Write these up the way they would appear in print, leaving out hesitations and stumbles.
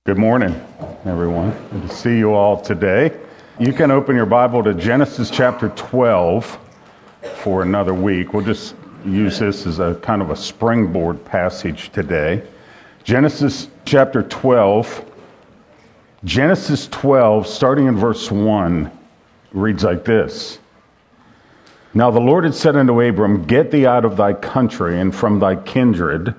Good morning, everyone. Good to see you all today. You can open your Bible to Genesis chapter 12 for another week. We'll just use this as a kind of a springboard passage today. Genesis chapter 12. Genesis 12, starting in verse 1, reads like this. Now the Lord had said unto Abram, Get thee out of thy country and from thy kindred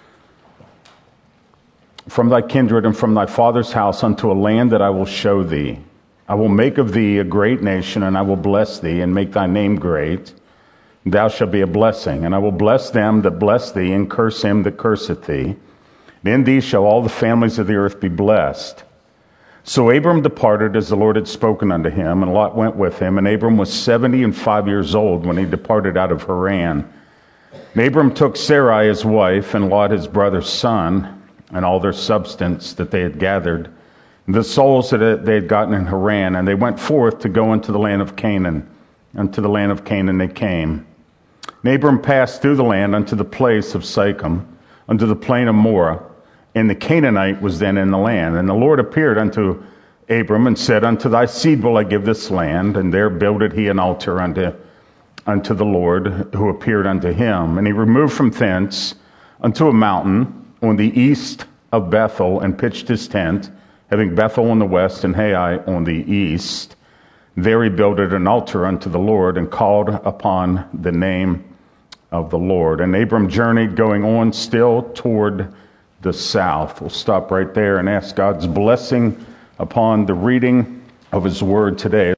and from thy father's house unto a land that I will show thee. I will make of thee a great nation, and I will bless thee, and make thy name great. Thou shalt be a blessing, and I will bless them that bless thee, and curse him that curseth thee. And in thee shall all the families of the earth be blessed. So Abram departed as the Lord had spoken unto him, and Lot went with him. And Abram was 75 years old when he departed out of Haran. And Abram took Sarai his wife, and Lot his brother's son, and all their substance that they had gathered, the souls that they had gotten in Haran, and they went forth to go into the land of Canaan. Unto the land of Canaan they came. And Abram passed through the land unto the place of Sychem, unto the plain of Moreh, and the Canaanite was then in the land. And the Lord appeared unto Abram and said, Unto thy seed will I give this land. And there builded he an altar unto the Lord, who appeared unto him. And he removed from thence unto a mountain on the east of Bethel, and pitched his tent, having Bethel on the west and Hai on the east. There he builded an altar unto the Lord, and called upon the name of the Lord. And Abram journeyed, going on still toward the south. We'll stop right there and ask God's blessing upon the reading of his word today.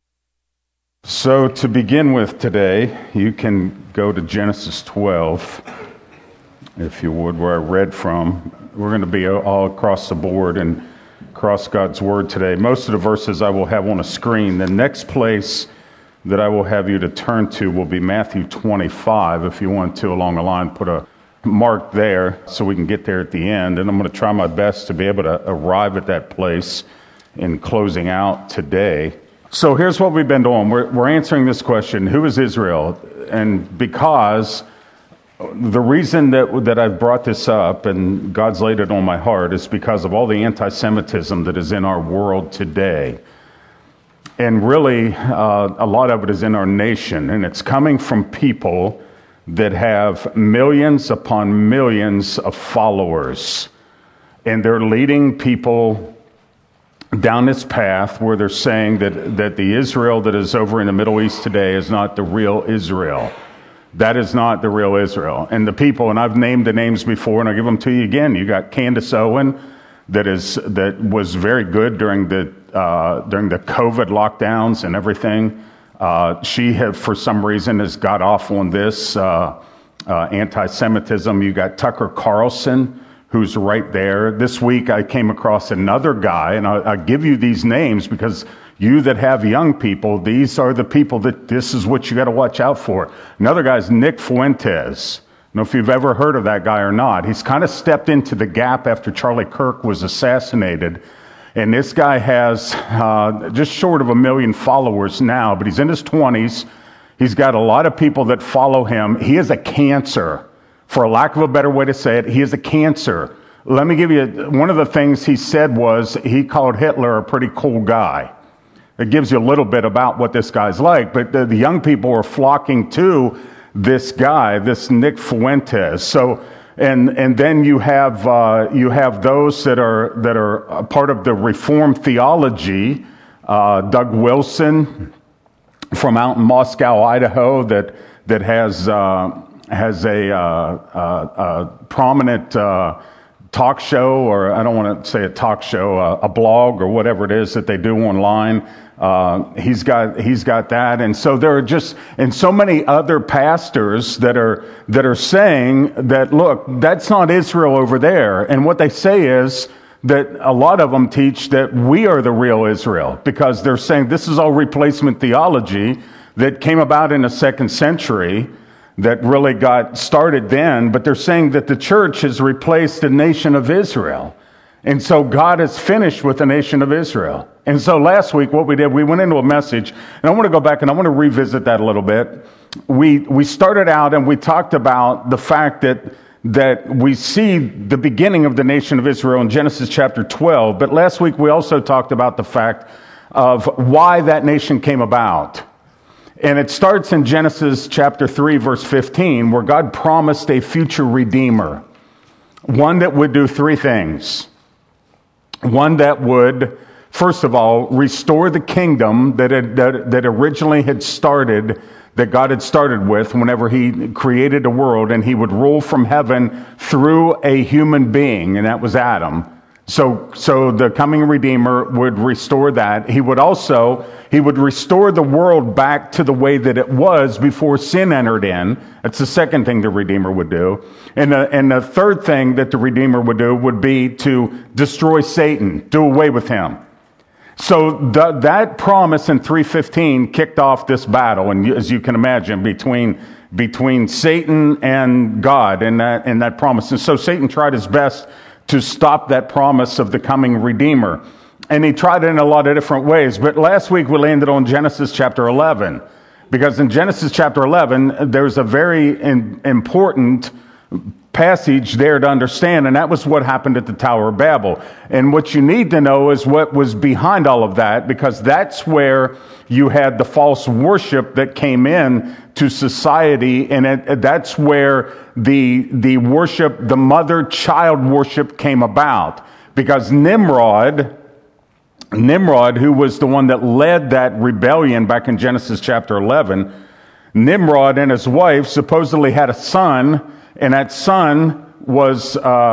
So to begin with today, you can go to Genesis 12, if you would, where I read from. We're going to be all across the board and across God's word today. Most of the verses I will have on a screen. The next place that I will have you to turn to will be Matthew 25. If you want to, along the line, put a mark there so we can get there at the end. And I'm going to try my best to be able to arrive at that place in closing out today. So here's what we've been doing. We're answering this question, who is Israel? And because the reason that I've brought this up, and God's laid it on my heart, is because of all the anti-Semitism that is in our world today. And really, a lot of it is in our nation, and it's coming from people that have millions upon millions of followers. And they're leading people down this path where they're saying that the Israel that is over in the Middle East today is not the real Israel. That is not the real Israel. And the people, and I've named the names before, and I'll give them to you again. You got Candace Owen, that was very good during the COVID lockdowns and everything. She for some reason, has got off on this anti-Semitism. You got Tucker Carlson, who's right there. This week I came across another guy, and I give you these names because you that have young people, these are the people that this is what you got to watch out for. Another guy's Nick Fuentes. I don't know if you've ever heard of that guy or not. He's kind of stepped into the gap after Charlie Kirk was assassinated. And this guy has just short of 1 million followers now, but he's in his 20s. He's got a lot of people that follow him. He is a cancer. For a lack of a better way to say it, he is a cancer. Let me give you, one of the things he said was he called Hitler a pretty cool guy. It gives you a little bit about what this guy's like, but the young people are flocking to this guy, this Nick Fuentes. So, and then you have those that are a part of the Reformed theology. Doug Wilson from out in Moscow, Idaho, that has a prominent talk show, or I don't want to say a talk show, a blog or whatever it is that they do online. He's got that. And so there are just, and so many other pastors that are saying that, look, that's not Israel over there. And what they say is that a lot of them teach that we are the real Israel, because they're saying this is all replacement theology that came about in the 2nd century that really got started then, but they're saying that the church has replaced the nation of Israel. And so God is finished with the nation of Israel. And so last week what we did, we went into a message, and I want to go back and I want to revisit that a little bit. We started out and we talked about the fact that that we see the beginning of the nation of Israel in Genesis chapter 12. But last week we also talked about the fact of why that nation came about. And it starts in Genesis chapter 3, verse 15, where God promised a future redeemer, one that would do three things. One that would, first of all, restore the kingdom that originally had started, that God had started with whenever he created the world, and he would rule from heaven through a human being, and that was Adam. So the coming Redeemer would restore that. He would restore the world back to the way that it was before sin entered in. That's the second thing the Redeemer would do. And the third thing that the Redeemer would do would be to destroy Satan, do away with him. So that promise in 3:15 kicked off this battle, and as you can imagine, between Satan and God in that promise. And so Satan tried his best to stop that promise of the coming Redeemer. And he tried it in a lot of different ways. But last week we landed on Genesis chapter 11. Because in Genesis chapter 11, there's a very important passage there to understand, and that was what happened at the Tower of Babel. And what you need to know is what was behind all of that, because that's where you had the false worship that came in to society, and that's where the worship, the mother-child worship came about. Because Nimrod, who was the one that led that rebellion back in Genesis chapter 11, Nimrod and his wife supposedly had a son, and that son was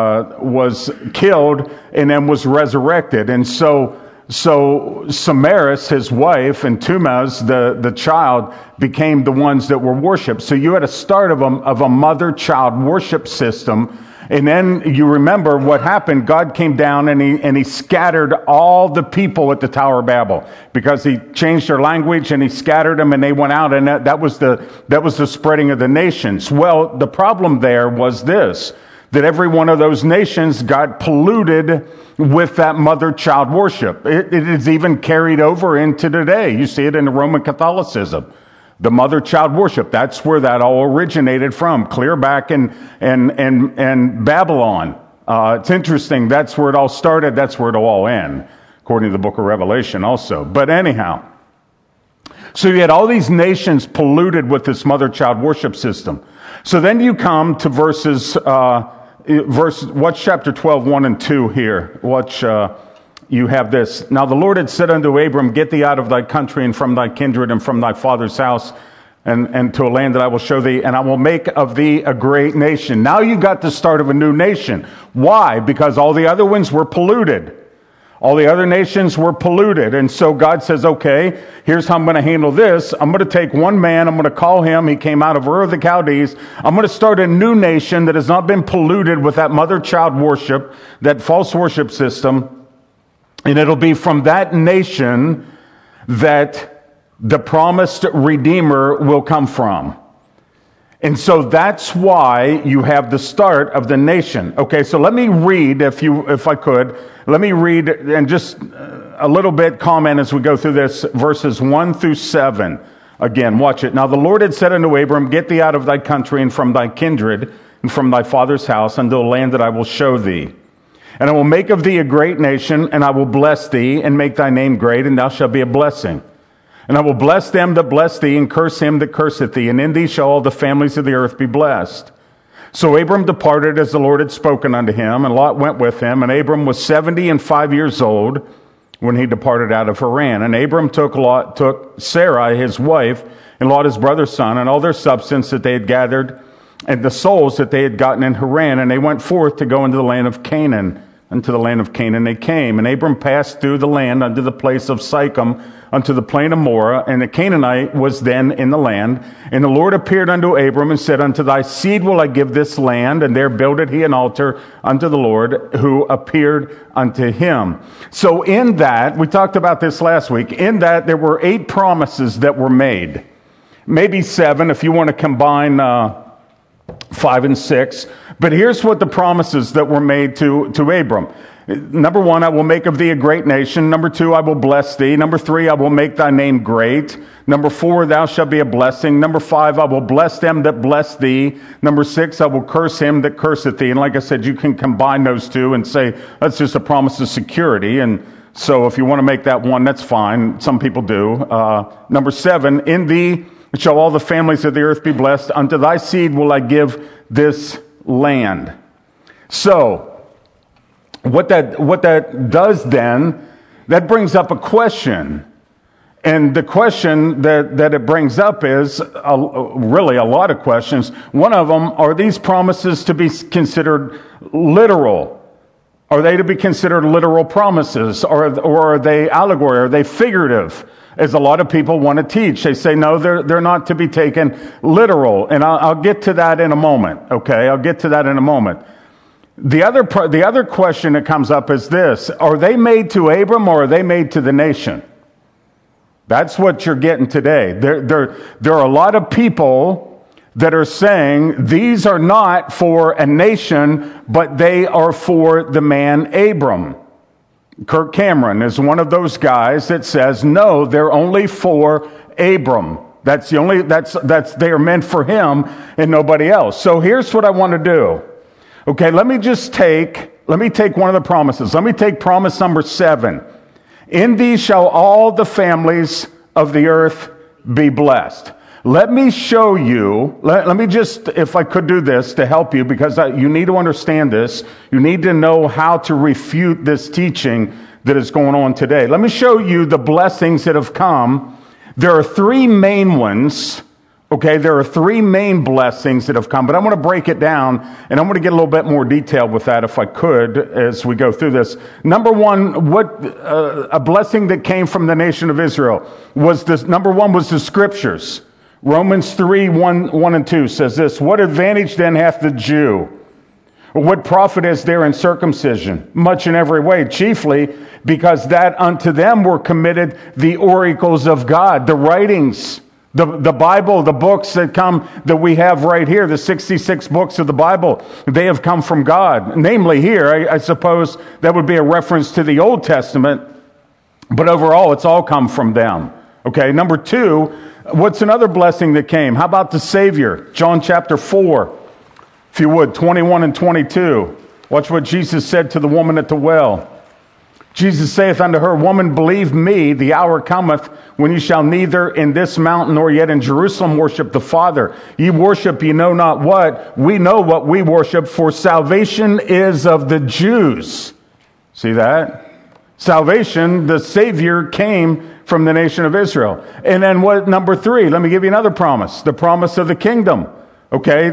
killed and then was resurrected. And so Samaris, his wife, and Tumaz, the child, became the ones that were worshipped. So you had a start of a mother-child worship system. And then you remember what happened. God came down and he scattered all the people at the Tower of Babel, because he changed their language and he scattered them, and they went out, and that was the spreading of the nations. Well, the problem there was this, that every one of those nations got polluted with that mother-child worship. It is even carried over into today. You see it in the Roman Catholicism. The mother-child worship, that's where that all originated from, clear back in Babylon. It's interesting, that's where it all started, that's where it'll all end, according to the book of Revelation also. But anyhow, so you had all these nations polluted with this mother-child worship system. So then you come to watch chapter 12, 1 and 2 here. You have this. Now the Lord had said unto Abram, get thee out of thy country and from thy kindred and from thy father's house and to a land that I will show thee, and I will make of thee a great nation. Now you got the start of a new nation. Why? Because all the other ones were polluted. All the other nations were polluted. And so God says, okay, here's how I'm going to handle this. I'm going to take one man. I'm going to call him. He came out of Ur of the Chaldees. I'm going to start a new nation that has not been polluted with that mother-child worship, that false worship system. And it'll be from that nation that the promised Redeemer will come from. And so that's why you have the start of the nation. Okay, so let me read, if I could, let me read and just a little bit comment as we go through this, verses 1 through 7. Again, watch it. Now the Lord had said unto Abram, get thee out of thy country and from thy kindred and from thy father's house unto the land that I will show thee. And I will make of thee a great nation, and I will bless thee, and make thy name great, and thou shalt be a blessing. And I will bless them that bless thee, and curse him that curseth thee, and in thee shall all the families of the earth be blessed. So Abram departed as the Lord had spoken unto him, and Lot went with him. And Abram was 75 years old when he departed out of Haran. And Abram took Sarai his wife, and Lot his brother's son, and all their substance that they had gathered, and the souls that they had gotten in Haran, and they went forth to go into the land of Canaan. Unto the land of Canaan they came. And Abram passed through the land unto the place of Sychem, unto the plain of Moreh, and the Canaanite was then in the land. And the Lord appeared unto Abram and said, unto thy seed will I give this land. And there builded he an altar unto the Lord, who appeared unto him. So in that, we talked about this last week, in that there were 8 promises that were made. Maybe 7 if you want to combine 5 and 6. But here's what the promises that were made to Abram. Number 1, I will make of thee a great nation. Number 2, I will bless thee. Number 3, I will make thy name great. Number 4, thou shalt be a blessing. Number 5, I will bless them that bless thee. Number 6, I will curse him that curseth thee. And like I said, you can combine those two and say, that's just a promise of security. And so if you want to make that one, that's fine. Some people do. Number 7, in thee shall all the families of the earth be blessed. Unto thy seed will I give this land. So, what that does then, that brings up a question. And the question that it brings up is really a lot of questions. One of them, are these promises to be considered literal? Are they to be considered literal promises? Or are they allegory? Are they figurative? As a lot of people want to teach. They say, no, they're not to be taken literal. And I'll get to that in a moment. Okay, I'll get to that in a moment. The other question that comes up is this. Are they made to Abram or are they made to the nation? That's what you're getting today. There are a lot of people that are saying these are not for a nation, but they are for the man Abram. Kirk Cameron is one of those guys that says, no, they're only for Abram. They are meant for him and nobody else. So here's what I want to do. Okay, let me take one of the promises. Let me take promise number 7. In thee shall all the families of the earth be blessed. Let me show you, let me just, if I could do this to help you, because you need to understand this. You need to know how to refute this teaching that is going on today. Let me show you the blessings that have come. There are 3 main ones. Okay, there are 3 main blessings that have come, but I'm going to break it down, and I'm going to get a little bit more detailed with that if I could as we go through this. Number 1, a blessing that came from the nation of Israel was this. Number 1 was the scriptures. Romans 3, 1 and 2 says this, what advantage then hath the Jew? Or what profit is there in circumcision? Much in every way, chiefly because that unto them were committed the oracles of God, the writings. The Bible, the books that we have right here, the 66 books of the Bible, they have come from God. Namely here, I suppose that would be a reference to the Old Testament, but overall it's all come from them. Okay, number 2, what's another blessing that came? How about the Savior? John chapter 4, if you would, 21 and 22. Watch what Jesus said to the woman at the well. Jesus saith unto her, Woman, believe me, the hour cometh when ye shall neither in this mountain nor yet in Jerusalem worship the Father. Ye worship ye know not what. We know what we worship, for salvation is of the Jews. See that? Salvation, the Savior came from the nation of Israel. And then what? Number 3, let me give you another promise. The promise of the kingdom. Okay,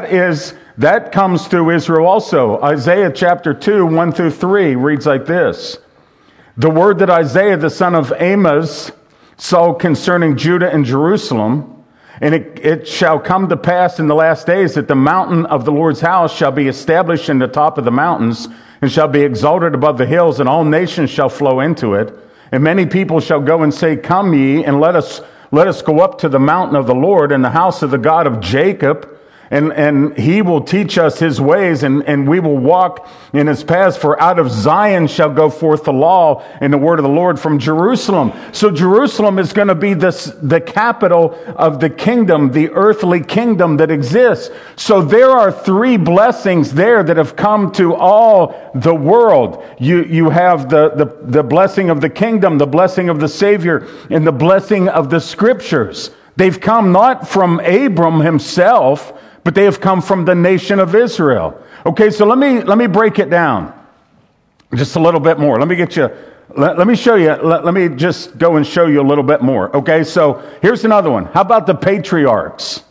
that comes through Israel also. Isaiah chapter 2, 1 through 3 reads like this. The word that Isaiah, the son of Amos, saw concerning Judah and Jerusalem, and it shall come to pass in the last days that the mountain of the Lord's house shall be established in the top of the mountains, and shall be exalted above the hills, and all nations shall flow into it. And many people shall go and say, Come ye, and let us go up to the mountain of the Lord, and the house of the God of Jacob, and he will teach us his ways, and we will walk in his paths. For out of Zion shall go forth the law and the word of the Lord from Jerusalem. So Jerusalem is going to be the capital of the kingdom, the earthly kingdom that exists. So there are 3 blessings there that have come to all the world. You have the blessing of the kingdom, the blessing of the Savior, and the blessing of the scriptures. They've come not from Abram himself, but they have come from the nation of Israel. Okay, so let me break it down just a little bit more. Let me show you. Let me just go and show you a little bit more. Okay, so here's another one. How about the patriarchs?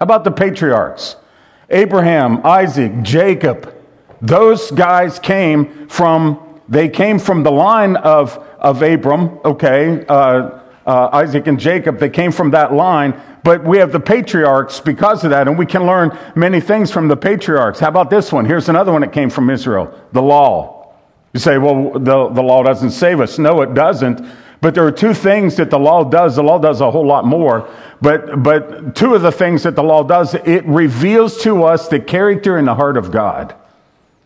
Abraham, Isaac, Jacob. Those guys came from the line of Abram. Okay, Isaac and Jacob. They came from that line. But we have the patriarchs because of that, and we can learn many things from the patriarchs. How about this one? Here's another one that came from Israel, the law. You say, well, the law doesn't save us. No, it doesn't. But there are 2 things that the law does. The law does a whole lot more. But 2 of the things that the law does, it reveals to us the character and the heart of God.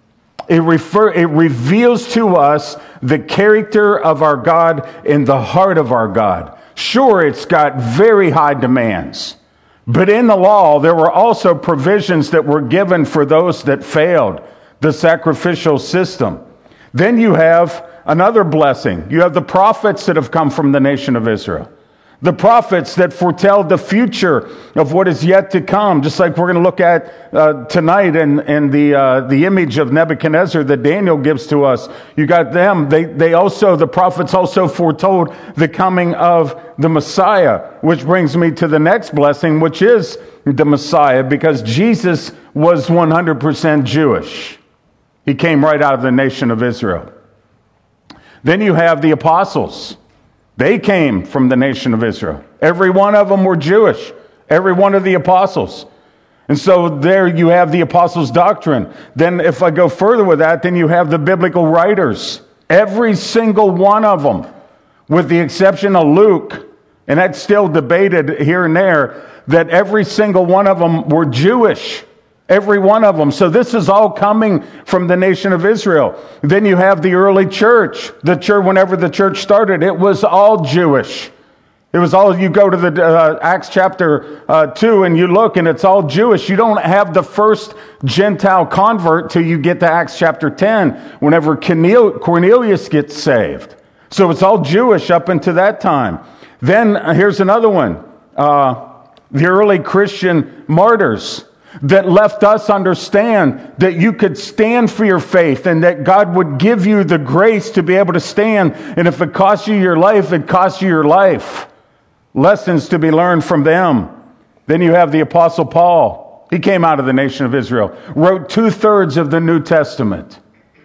It reveals to us the character of our God and the heart of our God. Sure, it's got very high demands. But in the law, there were also provisions that were given for those that failed, the sacrificial system. Then you have another blessing. You have the prophets that have come from the nation of Israel. The prophets that foretell the future of what is yet to come, just like we're going to look at tonight in the image of Nebuchadnezzar that Daniel gives to us. You got them. The prophets also foretold the coming of the Messiah, which brings me to the next blessing, which is the Messiah, because Jesus was 100% Jewish. He came right out of the nation of Israel. Then you have the apostles. They came from the nation of Israel. Every one of them were Jewish. Every one of the apostles. And so there you have the apostles' doctrine. Then if I go further with that, then you have the biblical writers. Every single one of them, with the exception of Luke, and that's still debated here and there, that every single one of them were Jewish. Every one of them. So this is all coming from the nation of Israel. Then you have the early church. The church, whenever the church started, it was all Jewish. It was all, you go to the Acts chapter 2 and you look and it's all Jewish. You don't have the first Gentile convert till you get to Acts chapter 10, whenever Cornelius gets saved. So it's all Jewish up until that time. Then here's another one. The early Christian martyrs that left us understand that you could stand for your faith and that God would give you the grace to be able to stand. And if it costs you your life, it costs you your life. Lessons to be learned from them. Then you have the Apostle Paul. He came out of the nation of Israel, wrote 2/3 of the New Testament.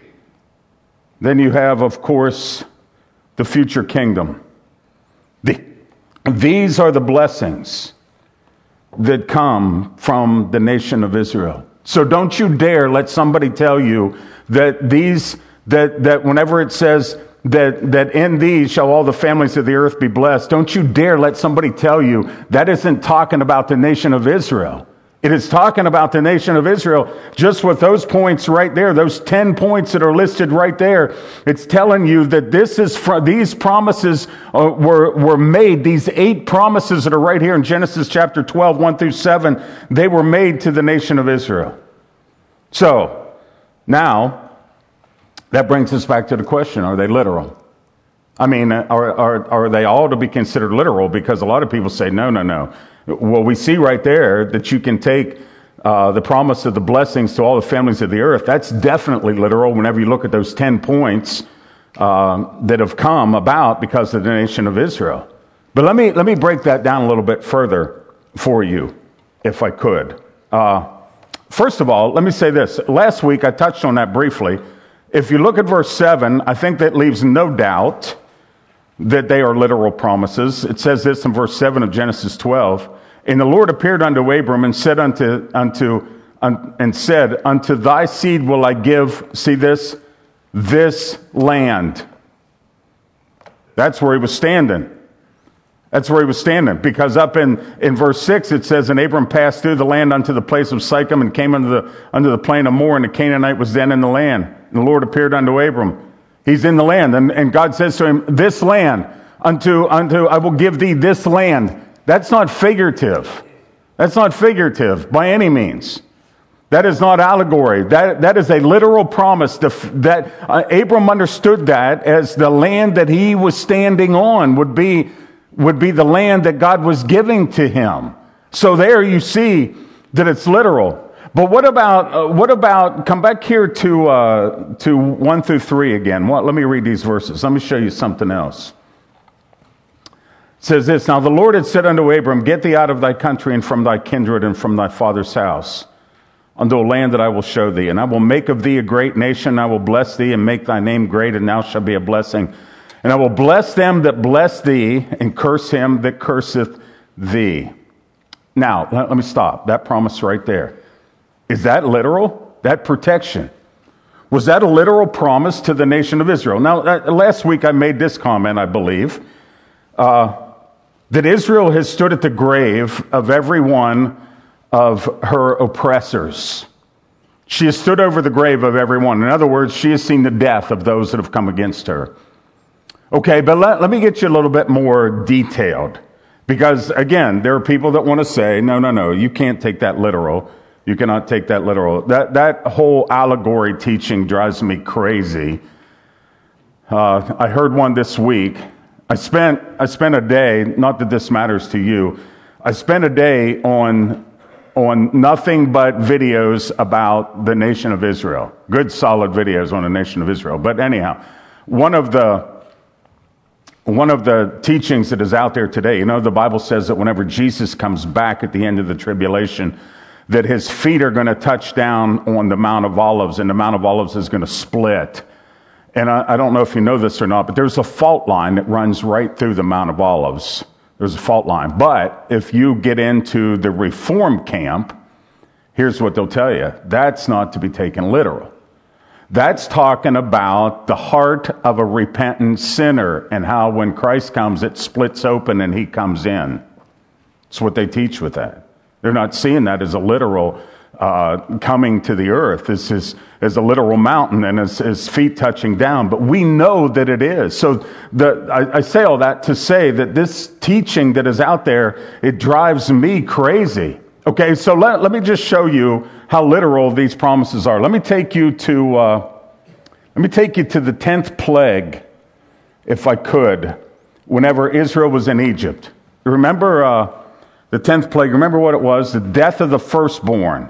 Then you have, of course, the future kingdom. These are the blessings that come from the nation of Israel. So don't you dare let somebody tell you that that whenever it says that in these shall all the families of the earth be blessed, don't you dare let somebody tell you that isn't talking about the nation of Israel. It is talking about the nation of Israel just with those points right there, those 10 points that are listed right there. It's telling you that these promises were made, these 8 promises that are right here in Genesis chapter 12, 1-7, they were made to the nation of Israel. So, now, that brings us back to the question, are they literal? I mean, are they all to be considered literal? Because a lot of people say, no. Well, we see right there that you can take the promise of the blessings to all the families of the earth. That's definitely literal whenever you look at those 10 points that have come about because of the nation of Israel. But let me break that down a little bit further for you, if I could. First of all, let me say this. Last week, I touched on that briefly. If you look at verse 7, I think that leaves no doubt that they are literal promises. It says this in verse 7 of Genesis 12. And the Lord appeared unto Abram and said unto thy seed will I give, see this land. That's where he was standing. That's where he was standing. Because up in verse 6 it says, and Abram passed through the land unto the place of Sychem and came unto the plain of Moreh, and the Canaanite was then in the land. And the Lord appeared unto Abram. He's in the land, and God says to him, this land, unto I will give thee this land. That's not figurative. That's not figurative by any means. That is not allegory. That is a literal promise that Abram understood that as the land that he was standing on would be the land that God was giving to him. So there you see that it's literal. But what about, come back here to 1-3 again. Let me read these verses. Let me show you something else. It says this, now the Lord had said unto Abram, get thee out of thy country and from thy kindred and from thy father's house unto a land that I will show thee. And I will make of thee a great nation. I will bless thee and make thy name great, and thou shalt be a blessing. And I will bless them that bless thee and curse him that curseth thee. Now, let me stop. That promise right there. Is that literal? That protection. Was that a literal promise to the nation of Israel? Now, last week I made this comment, I believe, that Israel has stood at the grave of every one of her oppressors. She has stood over the grave of everyone. In other words, she has seen the death of those that have come against her. Okay, but let me get you a little bit more detailed. Because, again, there are people that want to say, no, you can't take that literal. You cannot take that literal. That whole allegory teaching drives me crazy. I heard one this week. I spent a day, not that this matters to you, I spent a day on nothing but videos about the nation of Israel. Good, solid videos on the nation of Israel. But anyhow, one of the teachings that is out there today, the Bible says that whenever Jesus comes back at the end of the tribulation, that his feet are going to touch down on the Mount of Olives, and the Mount of Olives is going to split. And I don't know if you know this or not, but there's a fault line that runs right through the Mount of Olives. There's a fault line. But if you get into the Reform camp, here's what they'll tell you. That's not to be taken literal. That's talking about the heart of a repentant sinner and how when Christ comes, it splits open and he comes in. That's what they teach with that. They're not seeing that as a literal coming to the earth. This is as a literal mountain and his feet touching down. But we know that it is. So I say all that to say that this teaching that is out there, it drives me crazy. Okay, so let me just show you how literal these promises are. Let me take you to the 10th plague, if I could, whenever Israel was in Egypt. Remember the 10th plague, remember what it was? The death of the firstborn.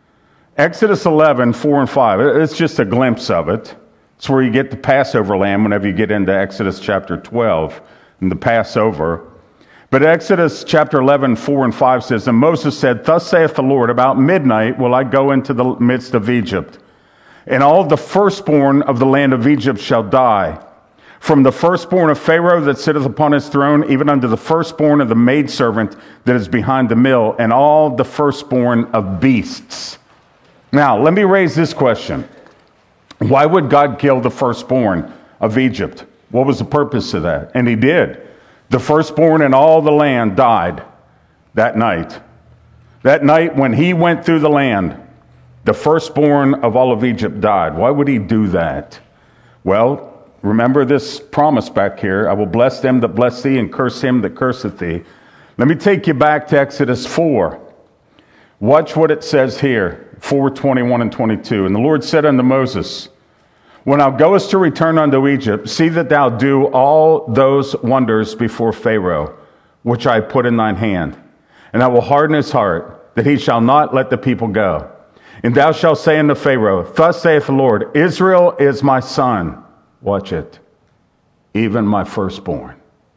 Exodus 11, 4 and 5. It's just a glimpse of it. It's where you get the Passover lamb whenever you get into Exodus chapter 12 and the Passover. But Exodus chapter 11, 4 and 5 says, And Moses said, Thus saith the Lord, about midnight will I go into the midst of Egypt, and all the firstborn of the land of Egypt shall die. From the firstborn of Pharaoh that sitteth upon his throne, even unto the firstborn of the maidservant that is behind the mill, and all the firstborn of beasts. Now, let me raise this question. Why would God kill the firstborn of Egypt? What was the purpose of that? And he did. The firstborn in all the land died that night. That night when he went through the land, the firstborn of all of Egypt died. Why would he do that? Well, remember this promise back here. I will bless them that bless thee and curse him that curseth thee. Let me take you back to Exodus 4. Watch what it says here, 4:21 and 22. And the Lord said unto Moses, When thou goest to return unto Egypt, see that thou do all those wonders before Pharaoh, which I put in thine hand. And I will harden his heart, that he shall not let the people go. And thou shalt say unto Pharaoh, Thus saith the Lord, Israel is my son. Watch it. Even my firstborn.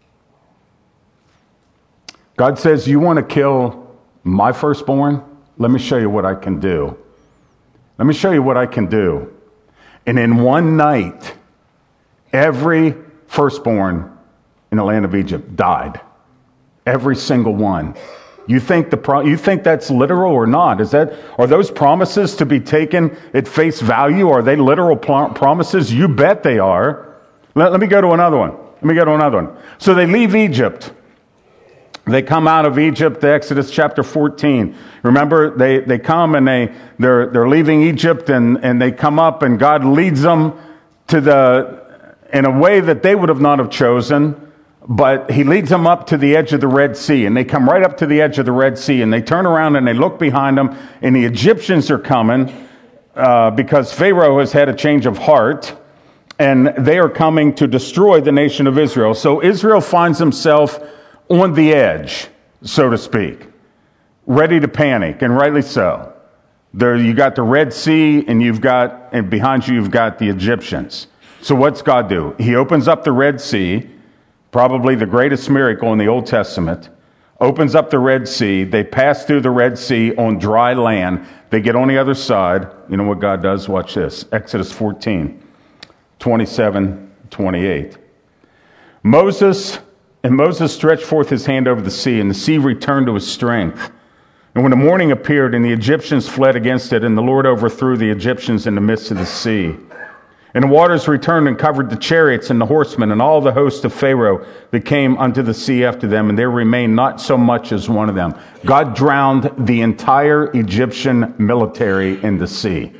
God says, you want to kill my firstborn? Let me show you what I can do. Let me show you what I can do. And in one night, every firstborn in the land of Egypt died. Every single one. You think that's literal or not? Are those promises to be taken at face value? Are they literal promises? You bet they are. Let me go to another one. So they leave Egypt. They come out of Egypt, Exodus chapter 14. Remember, they come and they're leaving Egypt and they come up and God leads them in a way that they would have not have chosen. But he leads them up to the edge of the Red Sea, and they come right up to the edge of the Red Sea, and they turn around and they look behind them, and the Egyptians are coming because Pharaoh has had a change of heart, and they are coming to destroy the nation of Israel. So Israel finds himself on the edge, so to speak, ready to panic, and rightly so. There you got the Red Sea, and behind you've got the Egyptians. So what's God do? He opens up the Red Sea. Probably the greatest miracle in the Old Testament, opens up the Red Sea. They pass through the Red Sea on dry land. They get on the other side. You know what God does? Watch this. Exodus 14, 27, 28. Moses stretched forth his hand over the sea, and the sea returned to its strength. And when the morning appeared, and the Egyptians fled against it, and the Lord overthrew the Egyptians in the midst of the sea. And the waters returned and covered the chariots and the horsemen and all the host of Pharaoh that came unto the sea after them, and there remained not so much as one of them. God drowned the entire Egyptian military in the sea.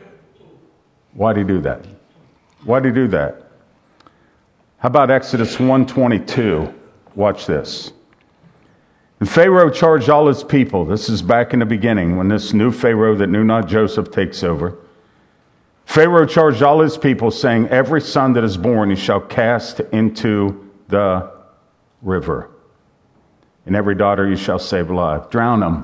Why did he do that? Why did he do that? How about Exodus 1:22? Watch this. And Pharaoh charged all his people. This is back in the beginning when this new Pharaoh that knew not Joseph takes over. Pharaoh charged all his people, saying, every son that is born he shall cast into the river, and every daughter you shall save alive. Drown them.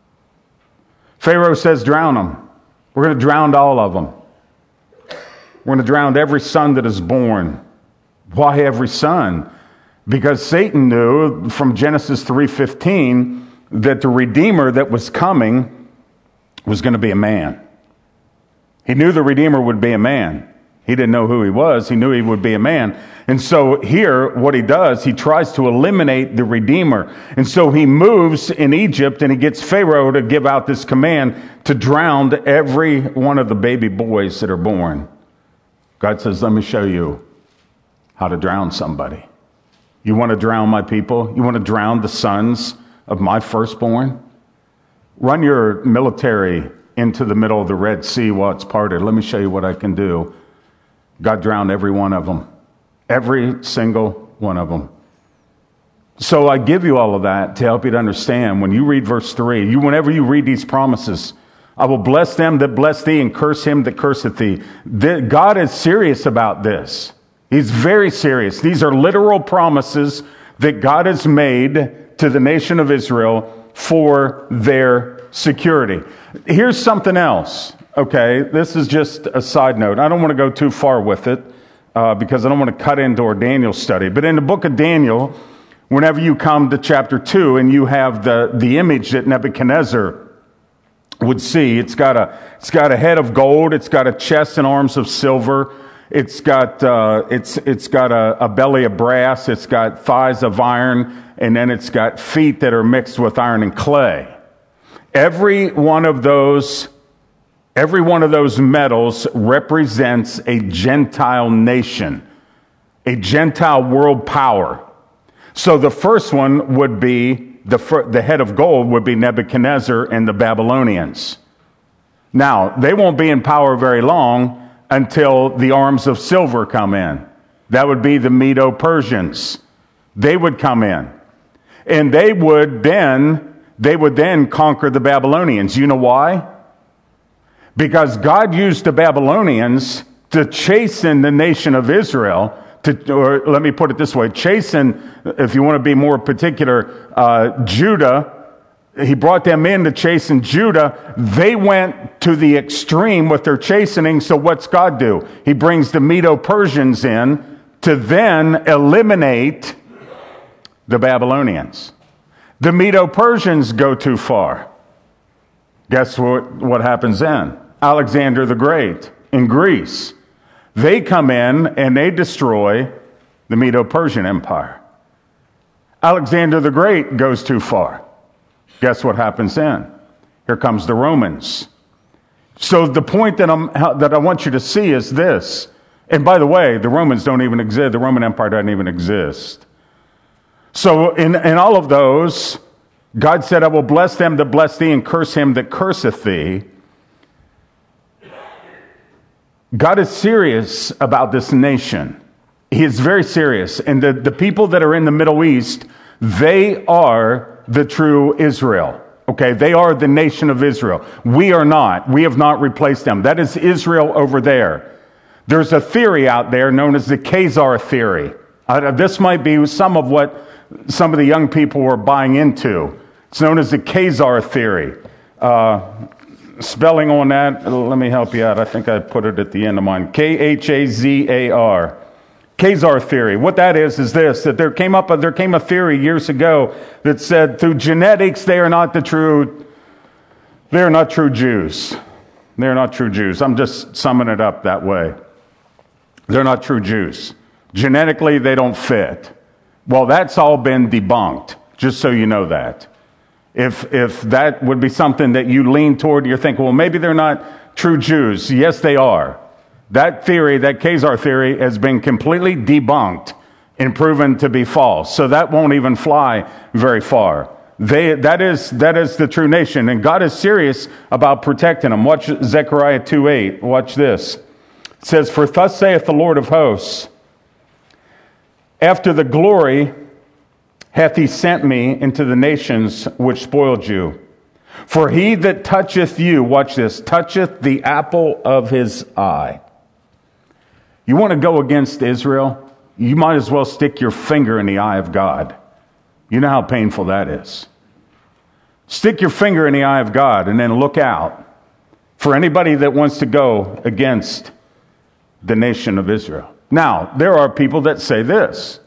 Pharaoh says, drown them. We're going to drown all of them. We're going to drown every son that is born. Why every son? Because Satan knew from Genesis 3:15 that the Redeemer that was coming was going to be a man. He knew the Redeemer would be a man. He didn't know who he was. He knew he would be a man. And so here, what he does, he tries to eliminate the Redeemer. And so he moves in Egypt and he gets Pharaoh to give out this command to drown every one of the baby boys that are born. God says, let me show you how to drown somebody. You want to drown my people? You want to drown the sons of my firstborn? Run your military into the middle of the Red Sea while it's parted. Let me show you what I can do. God drowned every one of them. Every single one of them. So I give you all of that to help you to understand. When you read verse 3, whenever you read these promises, I will bless them that bless thee and curse him that curseth thee. God is serious about this. He's very serious. These are literal promises that God has made to the nation of Israel for their security. Here's something else. Okay, this is just a side note. I don't want to go too far with it because I don't want to cut into our Daniel study. But in the book of Daniel, whenever you come to chapter 2 and you have the image that Nebuchadnezzar would see, it's got a head of gold, it's got a chest and arms of silver, it's got a belly of brass, it's got thighs of iron, and then it's got feet that are mixed with iron and clay. Every one of those metals represents a Gentile nation, a Gentile world power. So the first one would be, the head of gold would be Nebuchadnezzar and the Babylonians. Now, they won't be in power very long until the arms of silver come in. That would be the Medo-Persians. They would come in. And they would then conquer the Babylonians. You know why? Because God used the Babylonians to chasten the nation of Israel, or let me put it this way, chasten, if you want to be more particular, Judah. He brought them in to chasten Judah. They went to the extreme with their chastening, so what's God do? He brings the Medo-Persians in to then eliminate the Babylonians. The Medo-Persians go too far. Guess what happens then? Alexander the Great in Greece. They come in and they destroy the Medo-Persian Empire. Alexander the Great goes too far. Guess what happens then? Here comes the Romans. So the point that I want you to see is this. And by the way, the Romans don't even exist. The Roman Empire doesn't even exist. So in all of those, God said, I will bless them that bless thee and curse him that curseth thee. God is serious about this nation. He is very serious. And the people that are in the Middle East, they are the true Israel. Okay, they are the nation of Israel. We are not. We have not replaced them. That is Israel over there. There's a theory out there known as the Khazar theory. This might be some of what some of the young people were buying into. It's known as the Khazar theory. Spelling on that, let me help you out. I think I put it at the end of mine. Khazar. Khazar theory. What that is this, that there came a theory years ago that said through genetics they are not true Jews. They're not true Jews. I'm just summing it up that way. They're not true Jews. Genetically, they don't fit. Well, that's all been debunked, just so you know that. If that would be something that you lean toward, you're thinking, well, maybe they're not true Jews. Yes, they are. That theory, that Khazar theory, has been completely debunked and proven to be false. So that won't even fly very far. That is the true nation, and God is serious about protecting them. Watch Zechariah 2:8. Watch this. It says, "For thus saith the Lord of hosts, after the glory hath he sent me into the nations which spoiled you. For he that toucheth you," watch this, "toucheth the apple of his eye." You want to go against Israel? You might as well stick your finger in the eye of God. You know how painful that is. Stick your finger in the eye of God and then look out for anybody that wants to go against the nation of Israel. Now, there are people that say this.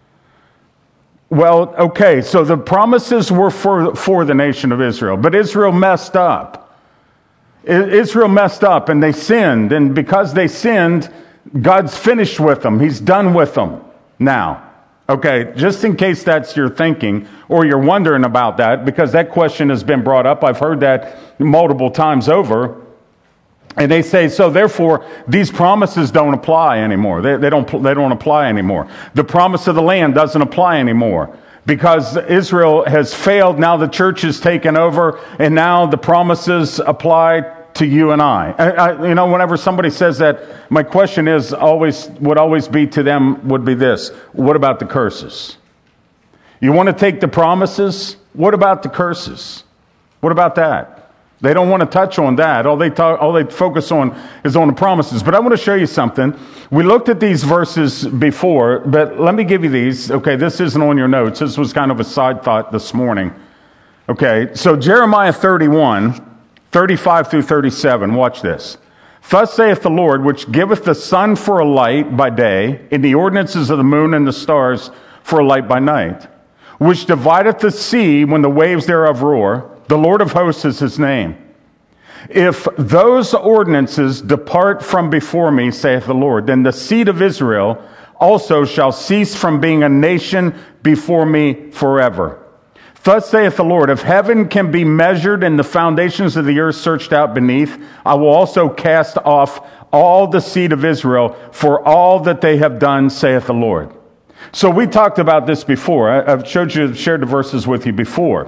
Well, okay, so the promises were for the nation of Israel, but Israel messed up. Israel messed up and they sinned, and because they sinned, God's finished with them. He's done with them now. Okay, just in case that's your thinking or you're wondering about that, because that question has been brought up. I've heard that multiple times over. And they say, so therefore, these promises don't apply anymore. They don't apply anymore. The promise of the land doesn't apply anymore. Because Israel has failed, now the church has taken over, and now the promises apply to you and I. Whenever somebody says that, my question would always be to them, would be this: what about the curses? You want to take the promises? What about the curses? What about that? They don't want to touch on that. All they focus on is on the promises. But I want to show you something. We looked at these verses before, but let me give you these. Okay, this isn't on your notes. This was kind of a side thought this morning. Okay, so Jeremiah 31, 35 through 37. Watch this. "Thus saith the Lord, which giveth the sun for a light by day, and the ordinances of the moon and the stars for a light by night, which divideth the sea when the waves thereof roar. The Lord of hosts is his name. If those ordinances depart from before me, saith the Lord, then the seed of Israel also shall cease from being a nation before me forever. Thus saith the Lord, if heaven can be measured and the foundations of the earth searched out beneath, I will also cast off all the seed of Israel for all that they have done, saith the Lord." So we talked about this before. I've shared the verses with you before.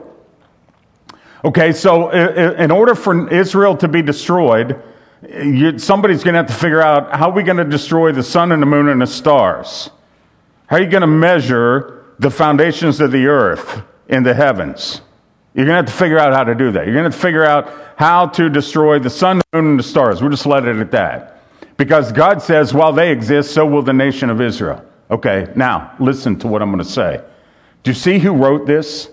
Okay, so in order for Israel to be destroyed, somebody's going to have to figure out, how are we going to destroy the sun and the moon and the stars? How are you going to measure the foundations of the earth in the heavens? You're going to have to figure out how to do that. You're going to have to figure out how to destroy the sun, the moon, and the stars. We'll just let it at that. Because God says, while they exist, so will the nation of Israel. Okay, now, listen to what I'm going to say. Do you see who wrote this?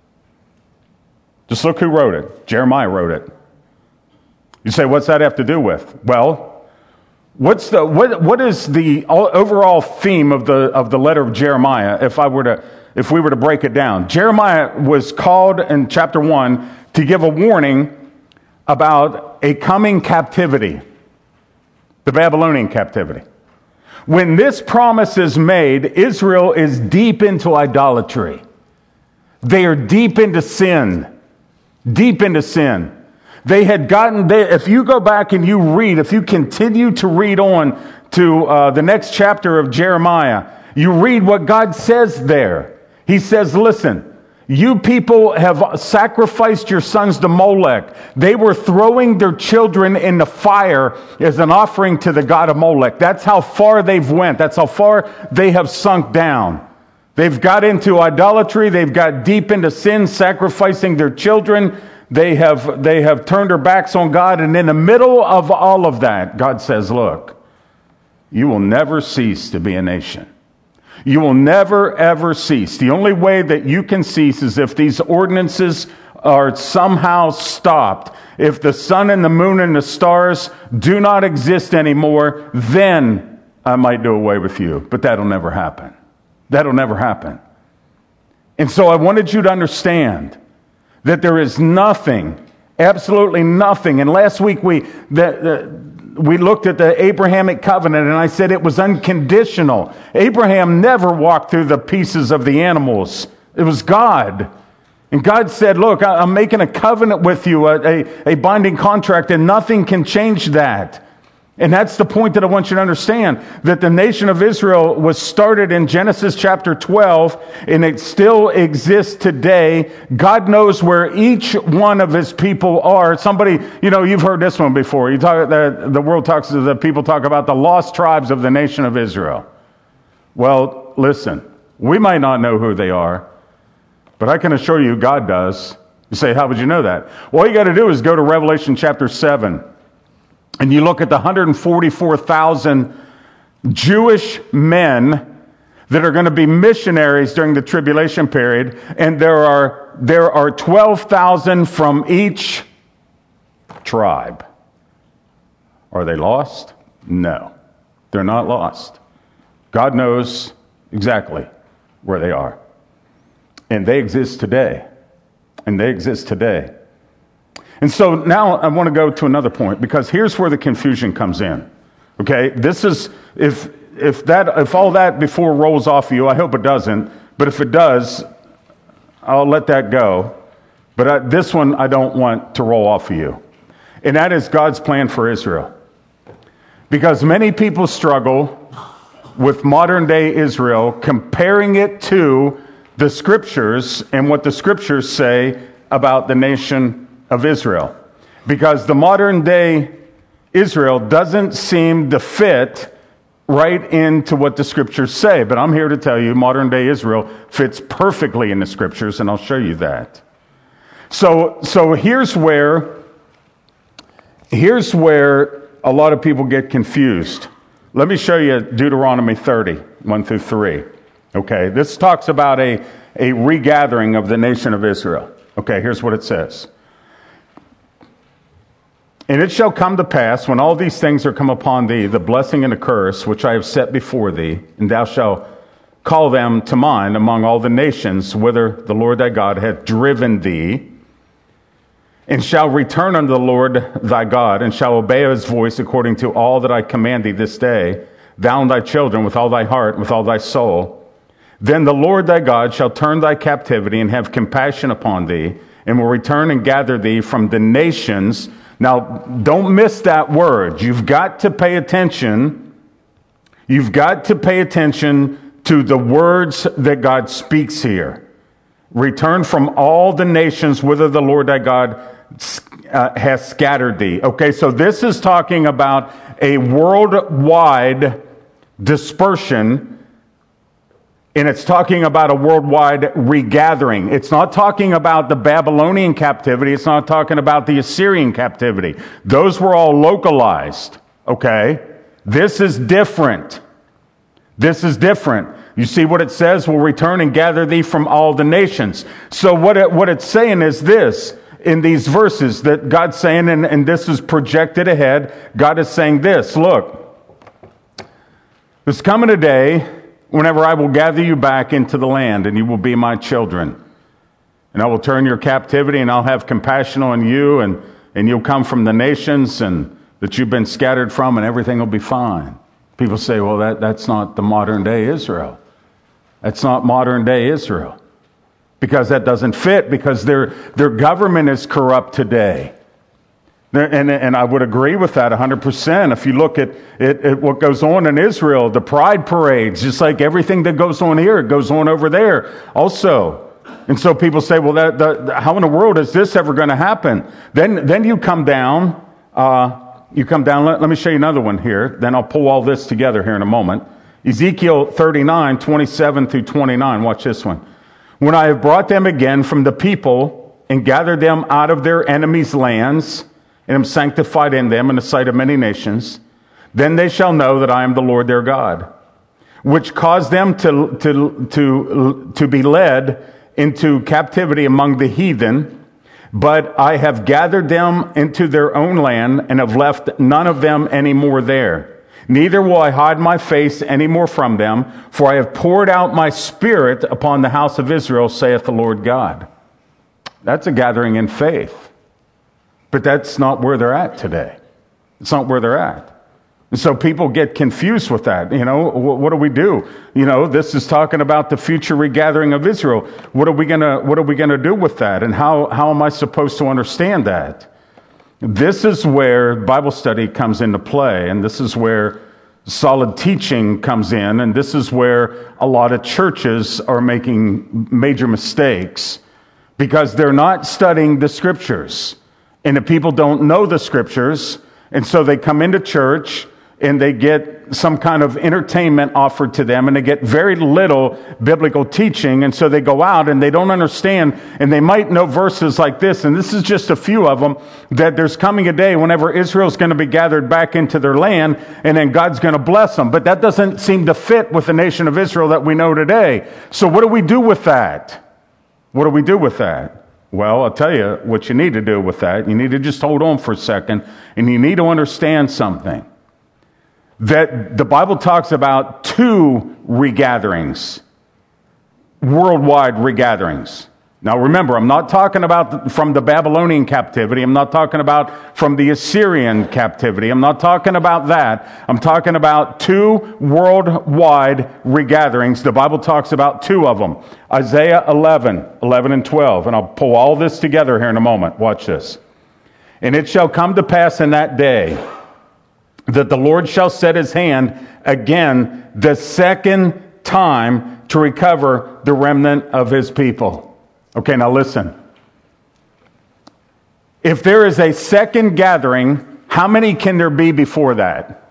Just look who wrote it. Jeremiah wrote it. You say, what's that have to do with? Well, what is the overall theme of the letter of Jeremiah? If we were to break it down, Jeremiah was called in chapter 1 to give a warning about a coming captivity, the Babylonian captivity. When this promise is made, Israel is deep into idolatry. They are deep into sin. Deep into sin. They had gotten there. If you go back and you read, if you continue to read on to the next chapter of Jeremiah, you read what God says there. He says, listen, you people have sacrificed your sons to Molech. They were throwing their children in the fire as an offering to the god of Molech. That's how far they've went. That's how far they have sunk down. They've got into idolatry. They've got deep into sin, sacrificing their children. They have turned their backs on God. And in the middle of all of that, God says, look, you will never cease to be a nation. You will never, ever cease. The only way that you can cease is if these ordinances are somehow stopped. If the sun and the moon and the stars do not exist anymore, then I might do away with you. But that'll never happen. That'll never happen. And so I wanted you to understand that there is nothing, absolutely nothing. And last week we looked at the Abrahamic covenant, and I said it was unconditional. Abraham never walked through the pieces of the animals. It was God. And God said, look, I'm making a covenant with you, a binding contract, and nothing can change that. And that's the point that I want you to understand, that the nation of Israel was started in Genesis chapter 12, and it still exists today. God knows where each one of his people are. Somebody, you've heard this one before. You talk, the world talks, the people talk about the lost tribes of the nation of Israel. Well, listen, we might not know who they are, but I can assure you God does. You say, how would you know that? Well, all you got to do is go to Revelation chapter 7. And you look at the 144,000 Jewish men that are going to be missionaries during the tribulation period, and there are 12,000 from each tribe. Are they lost? No, they're not lost. God knows exactly where they are. And they exist today. And they exist today. And so now I want to go to another point, because here's where the confusion comes in. Okay, this is, if all that before rolls off of you, I hope it doesn't, but if it does, I'll let that go. But this one I don't want to roll off of you. And that is God's plan for Israel. Because many people struggle with modern day Israel, comparing it to the scriptures and what the scriptures say about the nation of Israel, because the modern day Israel doesn't seem to fit right into what the scriptures say. But I'm here to tell you modern day Israel fits perfectly in the scriptures, and I'll show you that. So here's where a lot of people get confused. Let me show you Deuteronomy 30, 1 through 3. Okay, this talks about a regathering of the nation of Israel. Okay, here's what it says. And it shall come to pass, when all these things are come upon thee, the blessing and the curse, which I have set before thee, and thou shalt call them to mind among all the nations, whither the Lord thy God hath driven thee, and shall return unto the Lord thy God, and shall obey his voice according to all that I command thee this day, thou and thy children, with all thy heart, with all thy soul. Then the Lord thy God shall turn thy captivity, and have compassion upon thee, and will return and gather thee from the nations. Now, don't miss that word. You've got to pay attention. You've got to pay attention to the words that God speaks here. Return from all the nations whither the Lord thy God has scattered thee. Okay, so this is talking about a worldwide dispersion. And it's talking about a worldwide regathering. It's not talking about the Babylonian captivity. It's not talking about the Assyrian captivity. Those were all localized. Okay? This is different. This is different. You see what it says? Will return and gather thee from all the nations. So what it's saying is this. In these verses that God's saying, and this is projected ahead, God is saying this. Look, there's coming a day whenever I will gather you back into the land, and you will be my children. And I will turn your captivity, and I'll have compassion on you, and you'll come from the nations and that you've been scattered from, and everything will be fine. People say, well, that's not the modern day Israel. That's not modern day Israel. Because that doesn't fit, because their government is corrupt today. And I would agree with that 100%. If you look at what goes on in Israel, the pride parades, just like everything that goes on here, it goes on over there also. And so people say, well, how in the world is this ever going to happen? Then you come down. Let me show you another one here. Then I'll pull all this together here in a moment. Ezekiel 39, 27 through 29. Watch this one. When I have brought them again from the people and gathered them out of their enemies' lands, and am sanctified in them in the sight of many nations, then they shall know that I am the Lord their God, which caused them to be led into captivity among the heathen. But I have gathered them into their own land, and have left none of them any more there. Neither will I hide my face any more from them, for I have poured out my spirit upon the house of Israel, saith the Lord God. That's a gathering in faith. But that's not where they're at today. It's not where they're at. And so people get confused with that. What do we do? This is talking about the future regathering of Israel. What are we gonna do with that? And how am I supposed to understand that? This is where Bible study comes into play, and this is where solid teaching comes in, and this is where a lot of churches are making major mistakes because they're not studying the Scriptures. And if people don't know the Scriptures, and so they come into church and they get some kind of entertainment offered to them, and they get very little biblical teaching, and so they go out and they don't understand, and they might know verses like this, and this is just a few of them, that there's coming a day whenever Israel's going to be gathered back into their land, and then God's going to bless them. But that doesn't seem to fit with the nation of Israel that we know today. So what do we do with that? What do we do with that? Well, I'll tell you what you need to do with that. You need to just hold on for a second, and you need to understand something. That the Bible talks about 2 regatherings, worldwide regatherings. Now remember, I'm not talking about from the Babylonian captivity. I'm not talking about from the Assyrian captivity. I'm not talking about that. I'm talking about 2 worldwide regatherings. The Bible talks about 2 of them. Isaiah 11 and 12. And I'll pull all this together here in a moment. Watch this. And it shall come to pass in that day that the Lord shall set his hand again the second time to recover the remnant of his people. Okay, now listen. If there is a second gathering, how many can there be before that?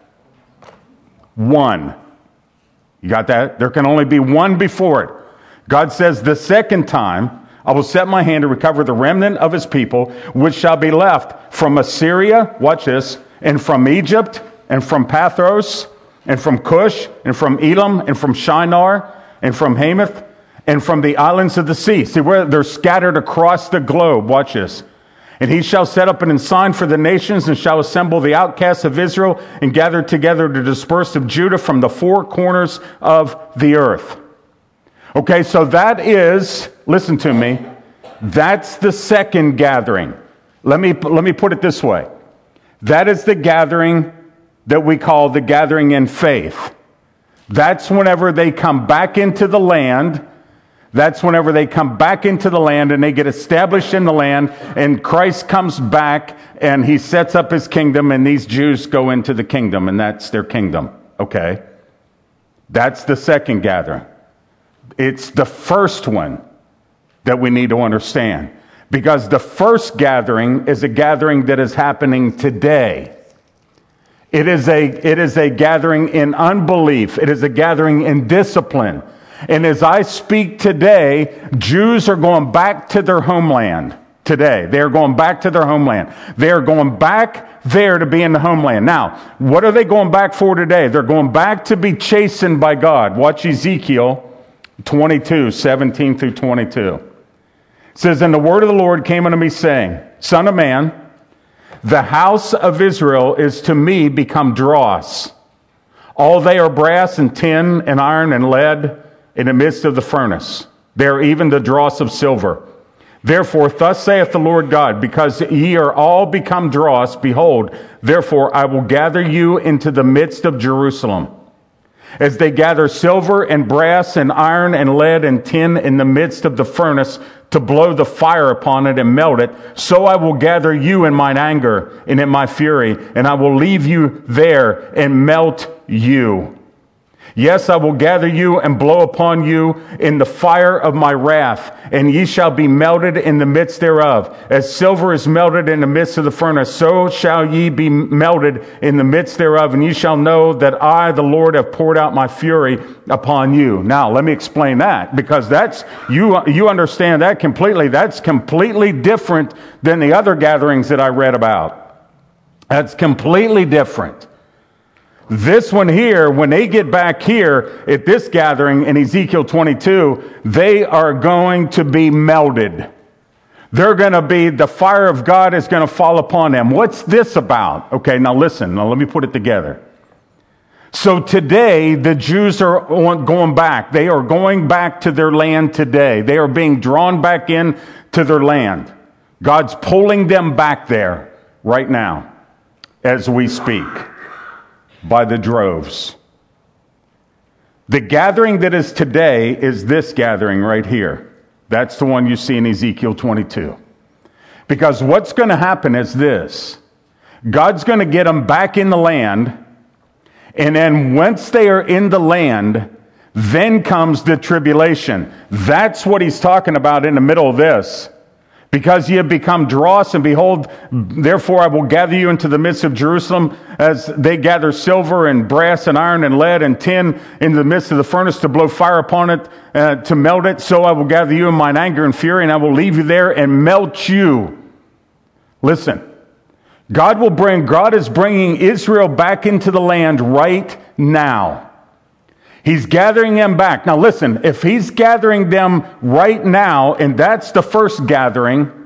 1. You got that? There can only be 1 before it. God says the second time, I will set my hand to recover the remnant of his people, which shall be left from Assyria, watch this, and from Egypt, and from Pathros, and from Cush, and from Elam, and from Shinar, and from Hamath, and from the islands of the sea. See where they're scattered across the globe. Watch this. And he shall set up an ensign for the nations, and shall assemble the outcasts of Israel, and gather together the dispersed of Judah from the 4 corners of the earth. Okay, so that is, listen to me, that's the second gathering. Let me put it this way. That is the gathering that we call the gathering in faith. That's whenever they come back into the land. That's whenever they come back into the land and they get established in the land, and Christ comes back and he sets up his kingdom, and these Jews go into the kingdom, and that's their kingdom. Okay. That's the second gathering. It's the first one that we need to understand, because the first gathering is a gathering that is happening today. It is a gathering in unbelief. It is a gathering in discipline. And as I speak today, Jews are going back to their homeland today. They are going back to their homeland. They are going back there to be in the homeland. Now, what are they going back for today? They're going back to be chastened by God. Watch Ezekiel 22, 17 through 22. It says, And the word of the Lord came unto me, saying, Son of man, the house of Israel is to me become dross. All they are brass and tin and iron and lead in the midst of the furnace. They are even the dross of silver. Therefore, thus saith the Lord God, because ye are all become dross, behold, therefore I will gather you into the midst of Jerusalem. As they gather silver and brass and iron and lead and tin in the midst of the furnace to blow the fire upon it and melt it, so I will gather you in mine anger and in my fury, and I will leave you there and melt you. Yes, I will gather you and blow upon you in the fire of my wrath, and ye shall be melted in the midst thereof. As silver is melted in the midst of the furnace, so shall ye be melted in the midst thereof, and ye shall know that I, the Lord, have poured out my fury upon you. Now, let me explain that, because that's, you understand that completely. That's completely different than the other gatherings that I read about. That's completely different. This one here, when they get back here at this gathering in Ezekiel 22, they are going to be melted. They're going to be, the fire of God is going to fall upon them. What's this about? Okay, now listen. Now let me put it together. So today, the Jews are going back. They are going back to their land today. They are being drawn back in to their land. God's pulling them back there right now as we speak. By the droves. The gathering that is today is this gathering right here. That's the one you see in Ezekiel 22. Because what's going to happen is this. God's going to get them back in the land. And then once they are in the land, then comes the tribulation. That's what he's talking about in the middle of this. Because ye have become dross, and behold, therefore I will gather you into the midst of Jerusalem as they gather silver and brass and iron and lead and tin into the midst of the furnace to blow fire upon it, to melt it. So I will gather you in mine anger and fury, and I will leave you there and melt you. Listen, God is bringing Israel back into the land right now. He's gathering them back. Now listen, if he's gathering them right now, and that's the first gathering,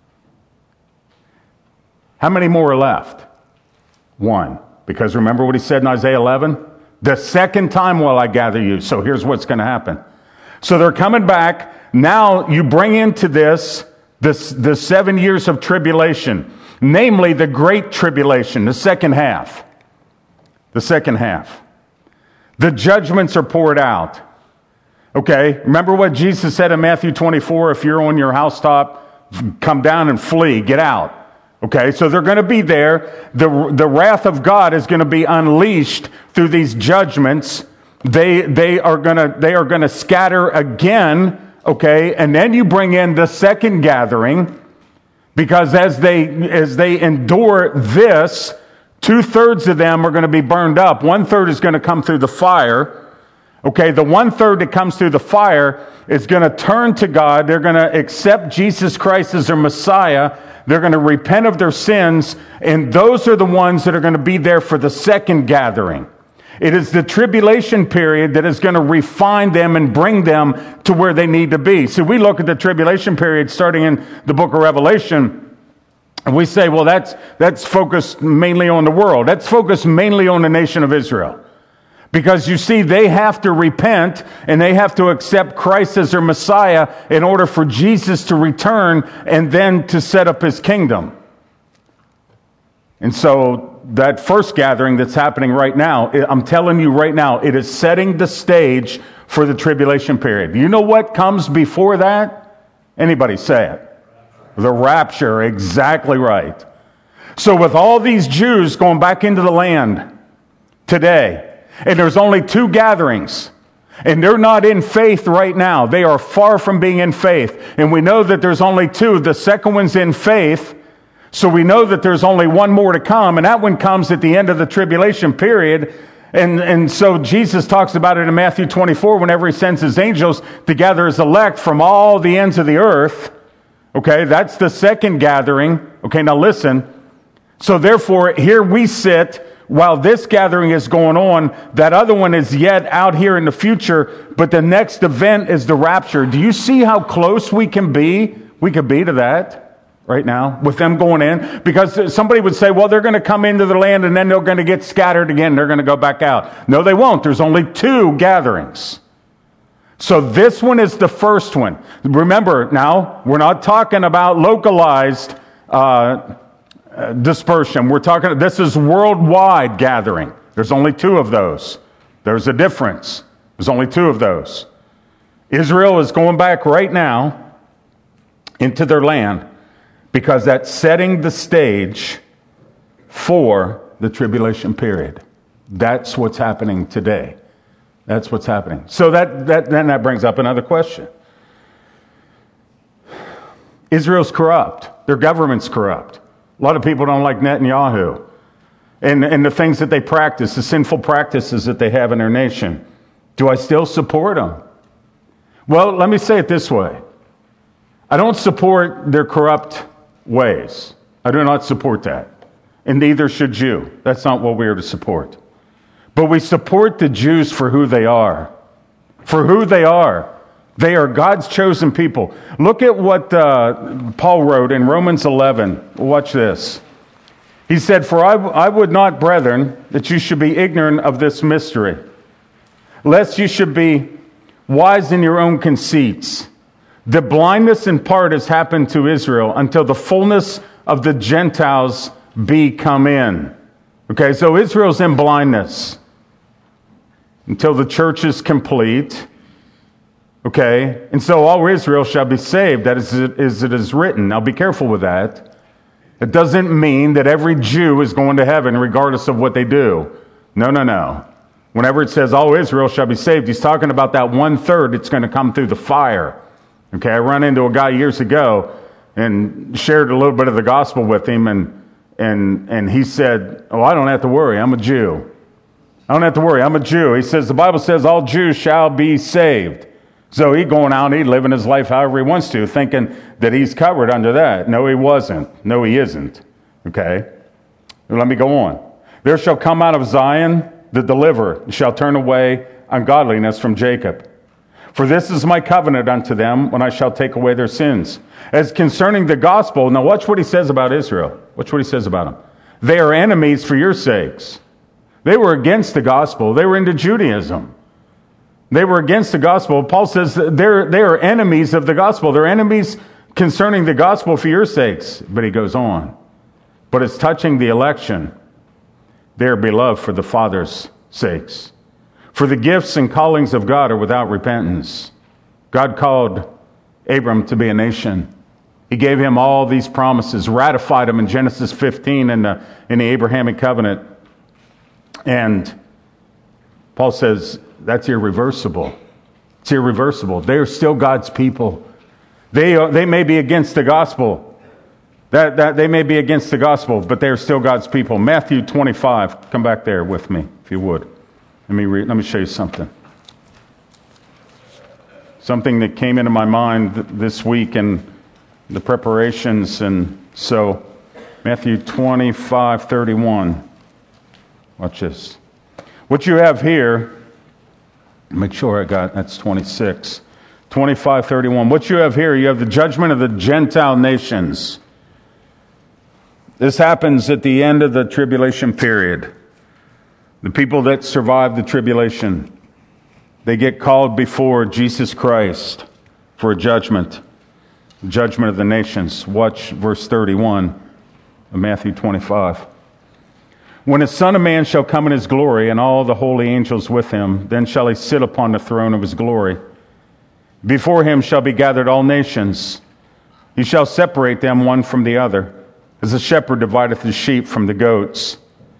how many more are left? One. Because remember what he said in Isaiah 11? The second time will I gather you. So here's what's going to happen. So they're coming back. Now you bring into this the 7 years of tribulation, namely the great tribulation, the second half. The second half. The judgments are poured out. Okay, remember what Jesus said in Matthew 24, if you're on your housetop, come down and flee, get out. Okay, so they're going to be there. The wrath of God is going to be unleashed through these judgments. They are going to scatter again, okay? And then you bring in the second gathering, because as they endure this, 2/3 of them are going to be burned up. 1/3 is going to come through the fire. Okay, the 1/3 that comes through the fire is going to turn to God. They're going to accept Jesus Christ as their Messiah. They're going to repent of their sins. And those are the ones that are going to be there for the second gathering. It is the tribulation period that is going to refine them and bring them to where they need to be. So we look at the tribulation period starting in the book of Revelation. And we say, well, that's focused mainly on the world. That's focused mainly on the nation of Israel. Because you see, they have to repent and they have to accept Christ as their Messiah in order for Jesus to return and then to set up his kingdom. And so that first gathering that's happening right now, I'm telling you right now, it is setting the stage for the tribulation period. You know what comes before that? Anybody say it. The rapture, exactly right. So with all these Jews going back into the land today, and there's only 2 gatherings, and they're not in faith right now. They are far from being in faith. And we know that there's only 2. The second one's in faith, so we know that there's only one more to come, and that one comes at the end of the tribulation period. And so Jesus talks about it in Matthew 24 whenever he sends his angels to gather his elect from all the ends of the earth. Okay, that's the second gathering. Okay, now listen. So therefore, here we sit while this gathering is going on. That other one is yet out here in the future, but the next event is the rapture. Do you see how close we can be? We could be to that right now with them going in. Because somebody would say, well, they're going to come into the land and then they're going to get scattered again. They're going to go back out. No, they won't. There's only 2 gatherings. So this one is the first one. Remember, now, we're not talking about localized dispersion. This is worldwide gathering. There's only 2 of those. There's a difference. There's only 2 of those. Israel is going back right now into their land because that's setting the stage for the tribulation period. That's what's happening today. That's what's happening. So then that brings up another question. Israel's corrupt. Their government's corrupt. A lot of people don't like Netanyahu and the things that they practice, the sinful practices that they have in their nation. Do I still support them? Well, let me say it this way. I don't support their corrupt ways. I do not support that. And neither should you. That's not what we are to support. But we support the Jews for who they are. For who they are. They are God's chosen people. Look at what Paul wrote in Romans 11. Watch this. He said, for I would not, brethren, that you should be ignorant of this mystery, lest you should be wise in your own conceits. The blindness in part has happened to Israel until the fullness of the Gentiles be come in. Okay, so Israel's in blindness until the church is complete. Okay, and so all Israel shall be saved, that is it is written. Now be careful with that. It doesn't mean that every Jew is going to heaven regardless of what they do. No, no, no. Whenever it says all Israel shall be saved, he's talking about that 1/3 that's going to come through the fire. Okay, I run into a guy years ago and shared a little bit of the gospel with him, and he said, "Oh, I don't have to worry. I'm a Jew. I don't have to worry. I'm a Jew." He says, "The Bible says all Jews shall be saved." So he going out and he living his life however he wants to, thinking that he's covered under that. No, he wasn't. No, he isn't. Okay? Let me go on. "There shall come out of Zion the deliverer, and shall turn away ungodliness from Jacob. For this is my covenant unto them when I shall take away their sins." As concerning the gospel, now watch what he says about Israel. Watch what he says about them. "They are enemies for your sakes." They were against the gospel. They were into Judaism. They were against the gospel. Paul says that they are enemies of the gospel. They're enemies concerning the gospel for your sakes. But he goes on. "But as touching the election, they are beloved for the Father's sakes. For the gifts and callings of God are without repentance." God called Abram to be a nation. He gave him all these promises, ratified them in Genesis 15 in the Abrahamic covenant. And Paul says that's irreversible. It's irreversible. They are still God's people. They may be against the gospel. That they may be against the gospel, but they are still God's people. Matthew 25. Come back there with me, if you would. Let me show you something. Something that came into my mind this week in the preparations, and so Matthew 25:31. Watch this. What you have here, make sure that's 26. 25:31. What you have here, you have the judgment of the Gentile nations. This happens at the end of the tribulation period. The people that survive the tribulation, they get called before Jesus Christ for a judgment of the nations. Watch verse 31 of Matthew 25. "When the Son of Man shall come in his glory, and all the holy angels with him, then shall he sit upon the throne of his glory. Before him shall be gathered all nations. He shall separate them one from the other, as a shepherd divideth the sheep from the goats.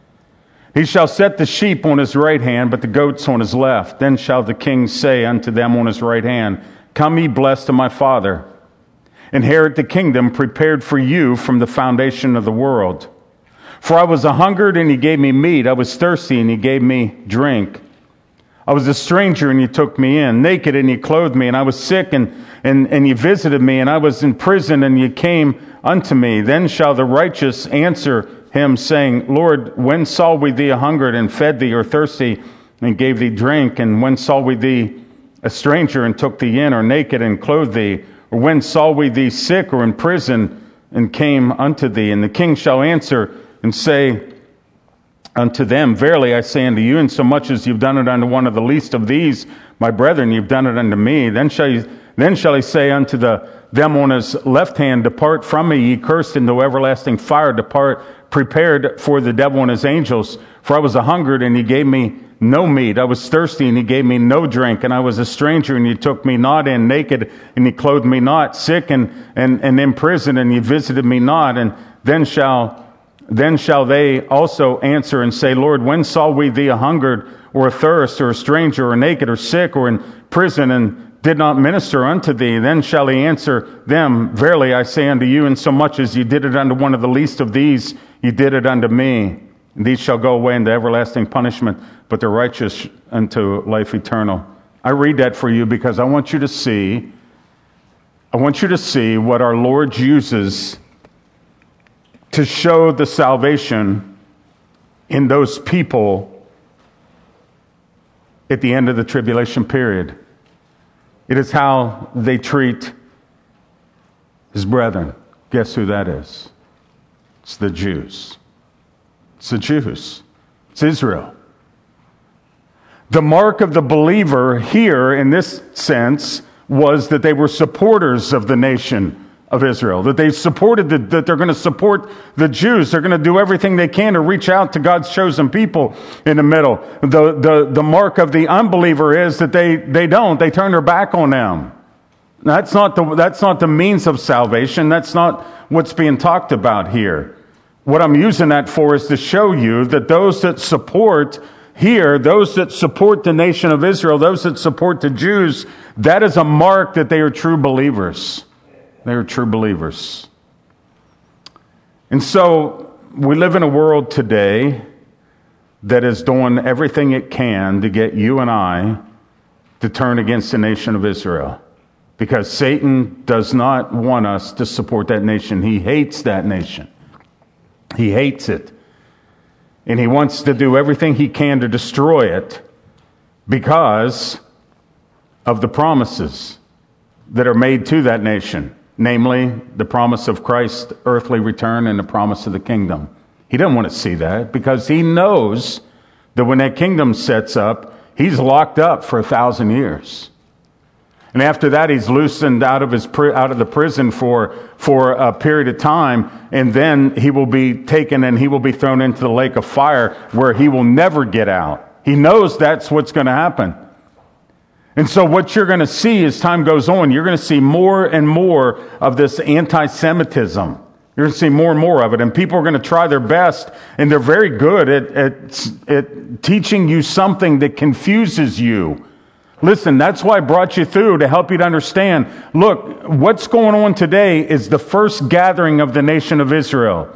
He shall set the sheep on his right hand, but the goats on his left. Then shall the king say unto them on his right hand, Come ye blessed of my Father, inherit the kingdom prepared for you from the foundation of the world. For I was a hungered, and ye gave me meat. I was thirsty, and ye gave me drink. I was a stranger, and ye took me in. Naked, and ye clothed me. And I was sick, and ye visited me. And I was in prison, and ye came unto me. Then shall the righteous answer him, saying, Lord, when saw we thee a hungered, and fed thee, or thirsty, and gave thee drink? And when saw we thee a stranger, and took thee in, or naked, and clothed thee? Or when saw we thee sick, or in prison, and came unto thee? And the king shall answer and say unto them, Verily I say unto you, insomuch as you've done it unto one of the least of these, my brethren, you've done it unto me. Then shall he say unto them on his left hand, Depart from me, ye cursed, into everlasting fire. Depart, prepared for the devil and his angels. For I was a hungered, and ye gave me no meat. I was thirsty, and ye gave me no drink. And I was a stranger, and ye took me not in. Naked, and ye clothed me not. Sick, and in prison, and ye visited me not. And then shall they also answer and say, Lord, when saw we thee a hungered, or athirst, or a stranger, or naked, or sick, or in prison, and did not minister unto thee? Then shall he answer them, Verily I say unto you, insomuch as ye did it unto one of the least of these, ye did it unto me. And these shall go away into everlasting punishment, but the righteous unto life eternal. I read that for you because I want you to see what our Lord uses to show the salvation in those people at the end of the tribulation period. It is how they treat his brethren. Guess who that is? It's the Jews. It's the Jews. It's Israel. The mark of the believer here, in this sense, was that they were supporters of the nation of Israel, that they supported that they're going to support the Jews. They're going to do everything they can to reach out to God's chosen people in the middle. The mark of the unbeliever is that they don't. They turn their back on them. That's not the means of salvation. That's not what's being talked about here. What I'm using that for is to show you that those that support here, those that support the nation of Israel, those that support the Jews, that is a mark that they are true believers. They are true believers. And so we live in a world today that is doing everything it can to get you and I to turn against the nation of Israel. Because Satan does not want us to support that nation. He hates that nation. He hates it. And he wants to do everything he can to destroy it because of the promises that are made to that nation. Namely, the promise of Christ's earthly return and the promise of the kingdom. He doesn't want to see that because he knows that when that kingdom sets up, he's locked up for 1,000 years. And after that, he's loosened out of the prison for a period of time, and then he will be taken and he will be thrown into the lake of fire where he will never get out. He knows that's what's going to happen. And so what you're going to see as time goes on, you're going to see more and more of this anti-Semitism. You're going to see more and more of it, and people are going to try their best, and they're very good at teaching you something that confuses you. Listen, that's why I brought you through, to help you to understand. Look, what's going on today is the first gathering of the nation of Israel.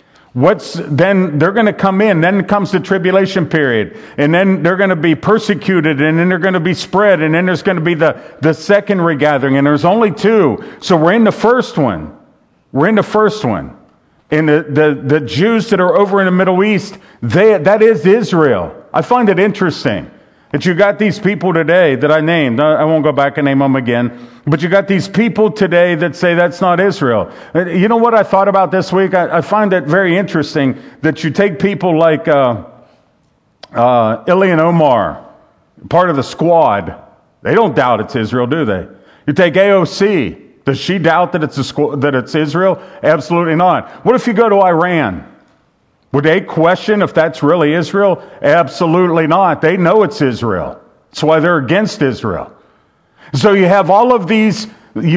Then they're going to come in, then comes the tribulation period, and then they're going to be persecuted, and then they're going to be spread, and then there's going to be the second regathering, and there's only two. So we're in the first one. We're in the first one. And the Jews that are over in the Middle East, that is Israel. I find it interesting that you got these people today that I named. I won't go back and name them again. But you got these people today that say that's not Israel. You know what I thought about this week? I find it very interesting that you take people like Ilhan Omar, part of the Squad. They don't doubt it's Israel, do they? You take AOC. Does she doubt that it's Israel? Absolutely not. What if you go to Iran? Would they question if that's really Israel? Absolutely not. They know it's Israel. That's why they're against Israel. So you have all of these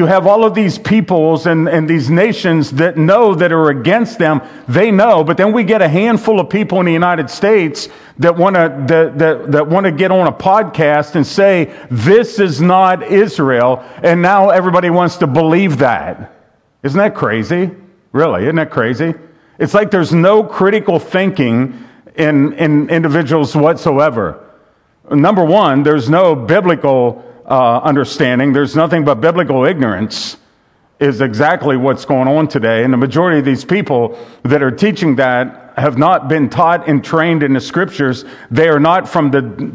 peoples and these nations that know that are against them. They know, but then we get a handful of people in the United States that want to get on a podcast and say this is not Israel, and now everybody wants to believe that. Isn't that crazy? Really, isn't that crazy? It's like there's no critical thinking in individuals whatsoever. Number one, there's no biblical understanding. There's nothing but biblical ignorance is exactly what's going on today. And the majority of these people that are teaching that have not been taught and trained in the scriptures. They are not from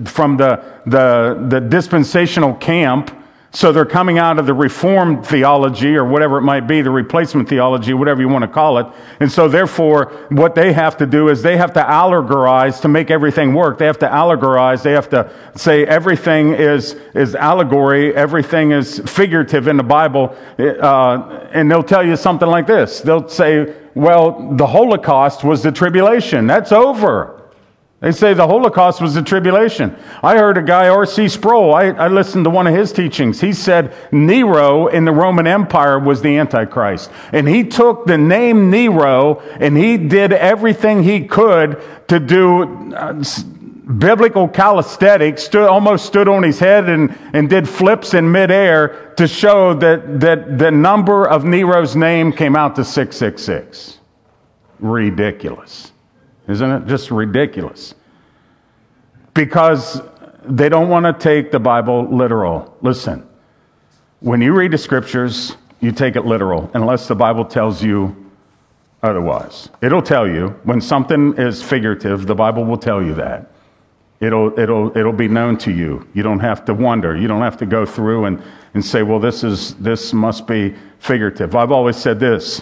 the dispensational camp. So they're coming out of the Reformed theology or whatever it might be, the replacement theology, whatever you want to call it. And so therefore, what they have to do is they have to allegorize to make everything work. They have to allegorize. They have to say everything is allegory. Everything is figurative in the Bible. And they'll tell you something like this. They'll say, well, the Holocaust was the tribulation. That's over. They say the Holocaust was the tribulation. I heard a guy, R.C. Sproul, I listened to one of his teachings. He said Nero in the Roman Empire was the Antichrist. And he took the name Nero and he did everything he could to do biblical calisthenics, almost stood on his head and did flips in midair to show that the number of Nero's name came out to 666. Ridiculous. Isn't it just ridiculous? Because they don't want to take the Bible literal. Listen, when you read the scriptures, you take it literal, unless the Bible tells you otherwise. It'll tell you when something is figurative. The Bible will tell you that. It'll be known to you. You don't have to wonder. You don't have to go through and say, well, this must be figurative. I've always said this.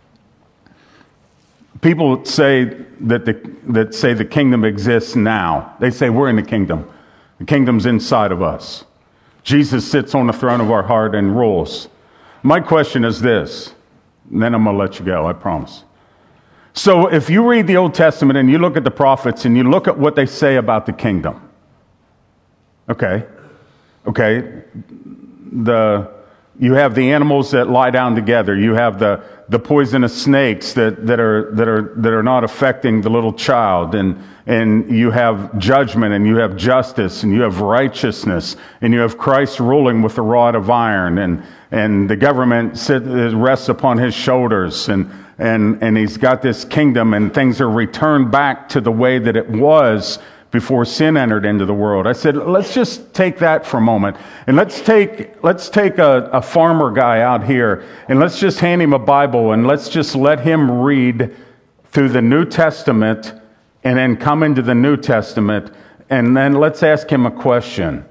People say that say the kingdom exists now. They say we're in the kingdom. The kingdom's inside of us. Jesus sits on the throne of our heart and rules. My question is this, and then I'm going to let you go, I promise. So if you read the Old Testament and you look at the prophets and you look at what they say about the kingdom, okay, the You have the animals that lie down together. You have the poisonous snakes that are not affecting the little child. And you have judgment, and you have justice, and you have righteousness, and you have Christ ruling with a rod of iron, and the government rests upon his shoulders, and he's got this kingdom, and things are returned back to the way that it was before sin entered into the world. I said, let's just take that for a moment, and let's take a farmer guy out here, and let's just hand him a Bible, and let's just let him read through the New Testament, and then come into the New Testament, and then let's ask him a question.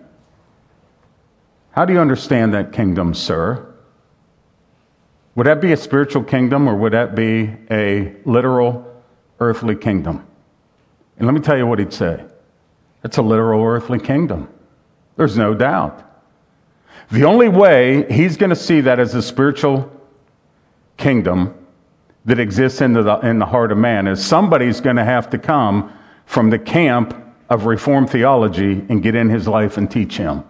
How do you understand that kingdom, sir? Would that be a spiritual kingdom, or would that be a literal earthly kingdom? And let me tell you what he'd say. It's a literal earthly kingdom. There's no doubt. The only way he's going to see that as a spiritual kingdom that exists in the heart of man is somebody's going to have to come from the camp of Reformed theology and get in his life and teach him.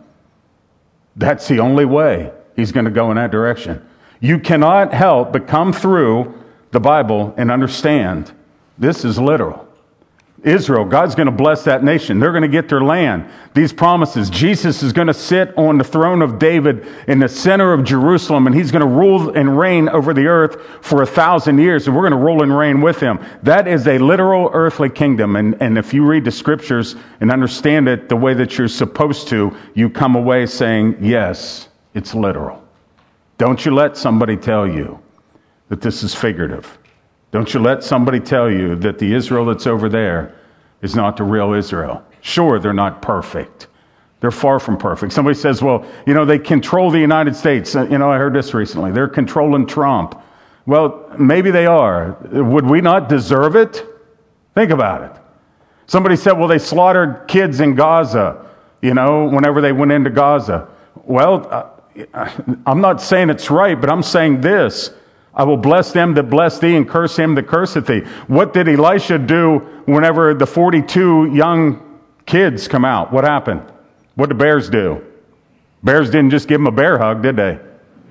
That's the only way he's going to go in that direction. You cannot help but come through the Bible and understand this is literal. Israel, God's going to bless that nation. They're going to get their land. These promises. Jesus is going to sit on the throne of David in the center of Jerusalem, and he's going to rule and reign over the earth for 1,000 years, and we're going to rule and reign with him. That is a literal earthly kingdom, and if you read the scriptures and understand it the way that you're supposed to, you come away saying, yes, it's literal. Don't you let somebody tell you that this is figurative. Don't you let somebody tell you that the Israel that's over there is not the real Israel. Sure, they're not perfect. They're far from perfect. Somebody says, well, they control the United States. I heard this recently. They're controlling Trump. Well, maybe they are. Would we not deserve it? Think about it. Somebody said, well, they slaughtered kids in Gaza, whenever they went into Gaza. Well, I'm not saying it's right, but I'm saying this. I will bless them that bless thee and curse him that curseth thee. What did Elisha do whenever the 42 young kids come out? What happened? What did bears do? Bears didn't just give them a bear hug, did they?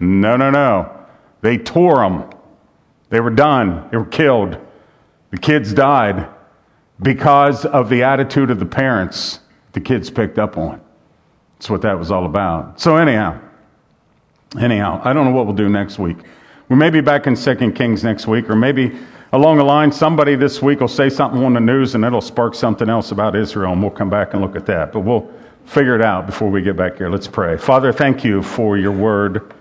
No. They tore them. They were done. They were killed. The kids died because of the attitude of the parents the kids picked up on. That's what that was all about. So anyhow, I don't know what we'll do next week. We may be back in 2 Kings next week, or maybe along the line, somebody this week will say something on the news and it'll spark something else about Israel, and we'll come back and look at that. But we'll figure it out before we get back here. Let's pray. Father, thank you for your word.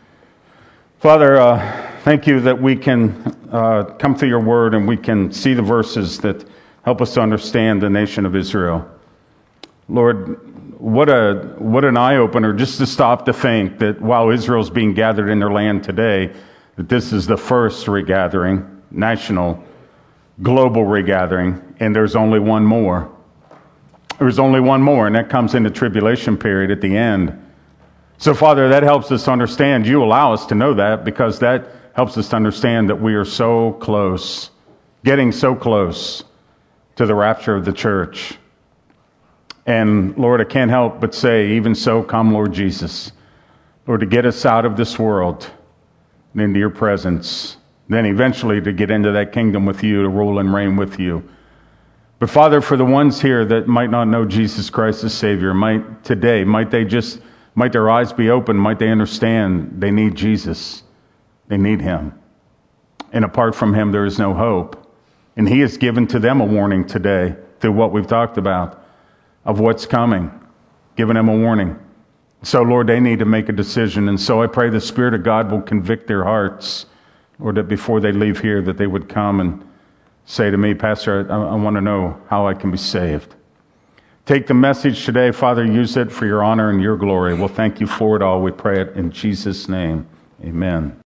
Father, thank you that we can come through your word and we can see the verses that help us to understand the nation of Israel. Lord, what an eye-opener just to stop to think that while Israel's being gathered in their land today, that this is the first regathering, national, global regathering, and there's only one more. There's only one more, and that comes in the tribulation period at the end. So, Father, that helps us understand. You allow us to know that because that helps us to understand that we are so close, getting so close to the rapture of the church. And, Lord, I can't help but say, even so, come, Lord Jesus. Lord, to get us out of this world and into your presence, then eventually to get into that kingdom with you, to rule and reign with you. But Father, for the ones here that might not know Jesus Christ as Savior, might their eyes be open, might they understand they need Jesus. They need him. And apart from him, there is no hope. And he has given to them a warning today through what we've talked about of what's coming, giving them a warning. So, Lord, they need to make a decision. And so I pray the Spirit of God will convict their hearts, or that before they leave here, that they would come and say to me, Pastor, I want to know how I can be saved. Take the message today, Father, use it for your honor and your glory. We'll thank you for it all. We pray it in Jesus' name. Amen.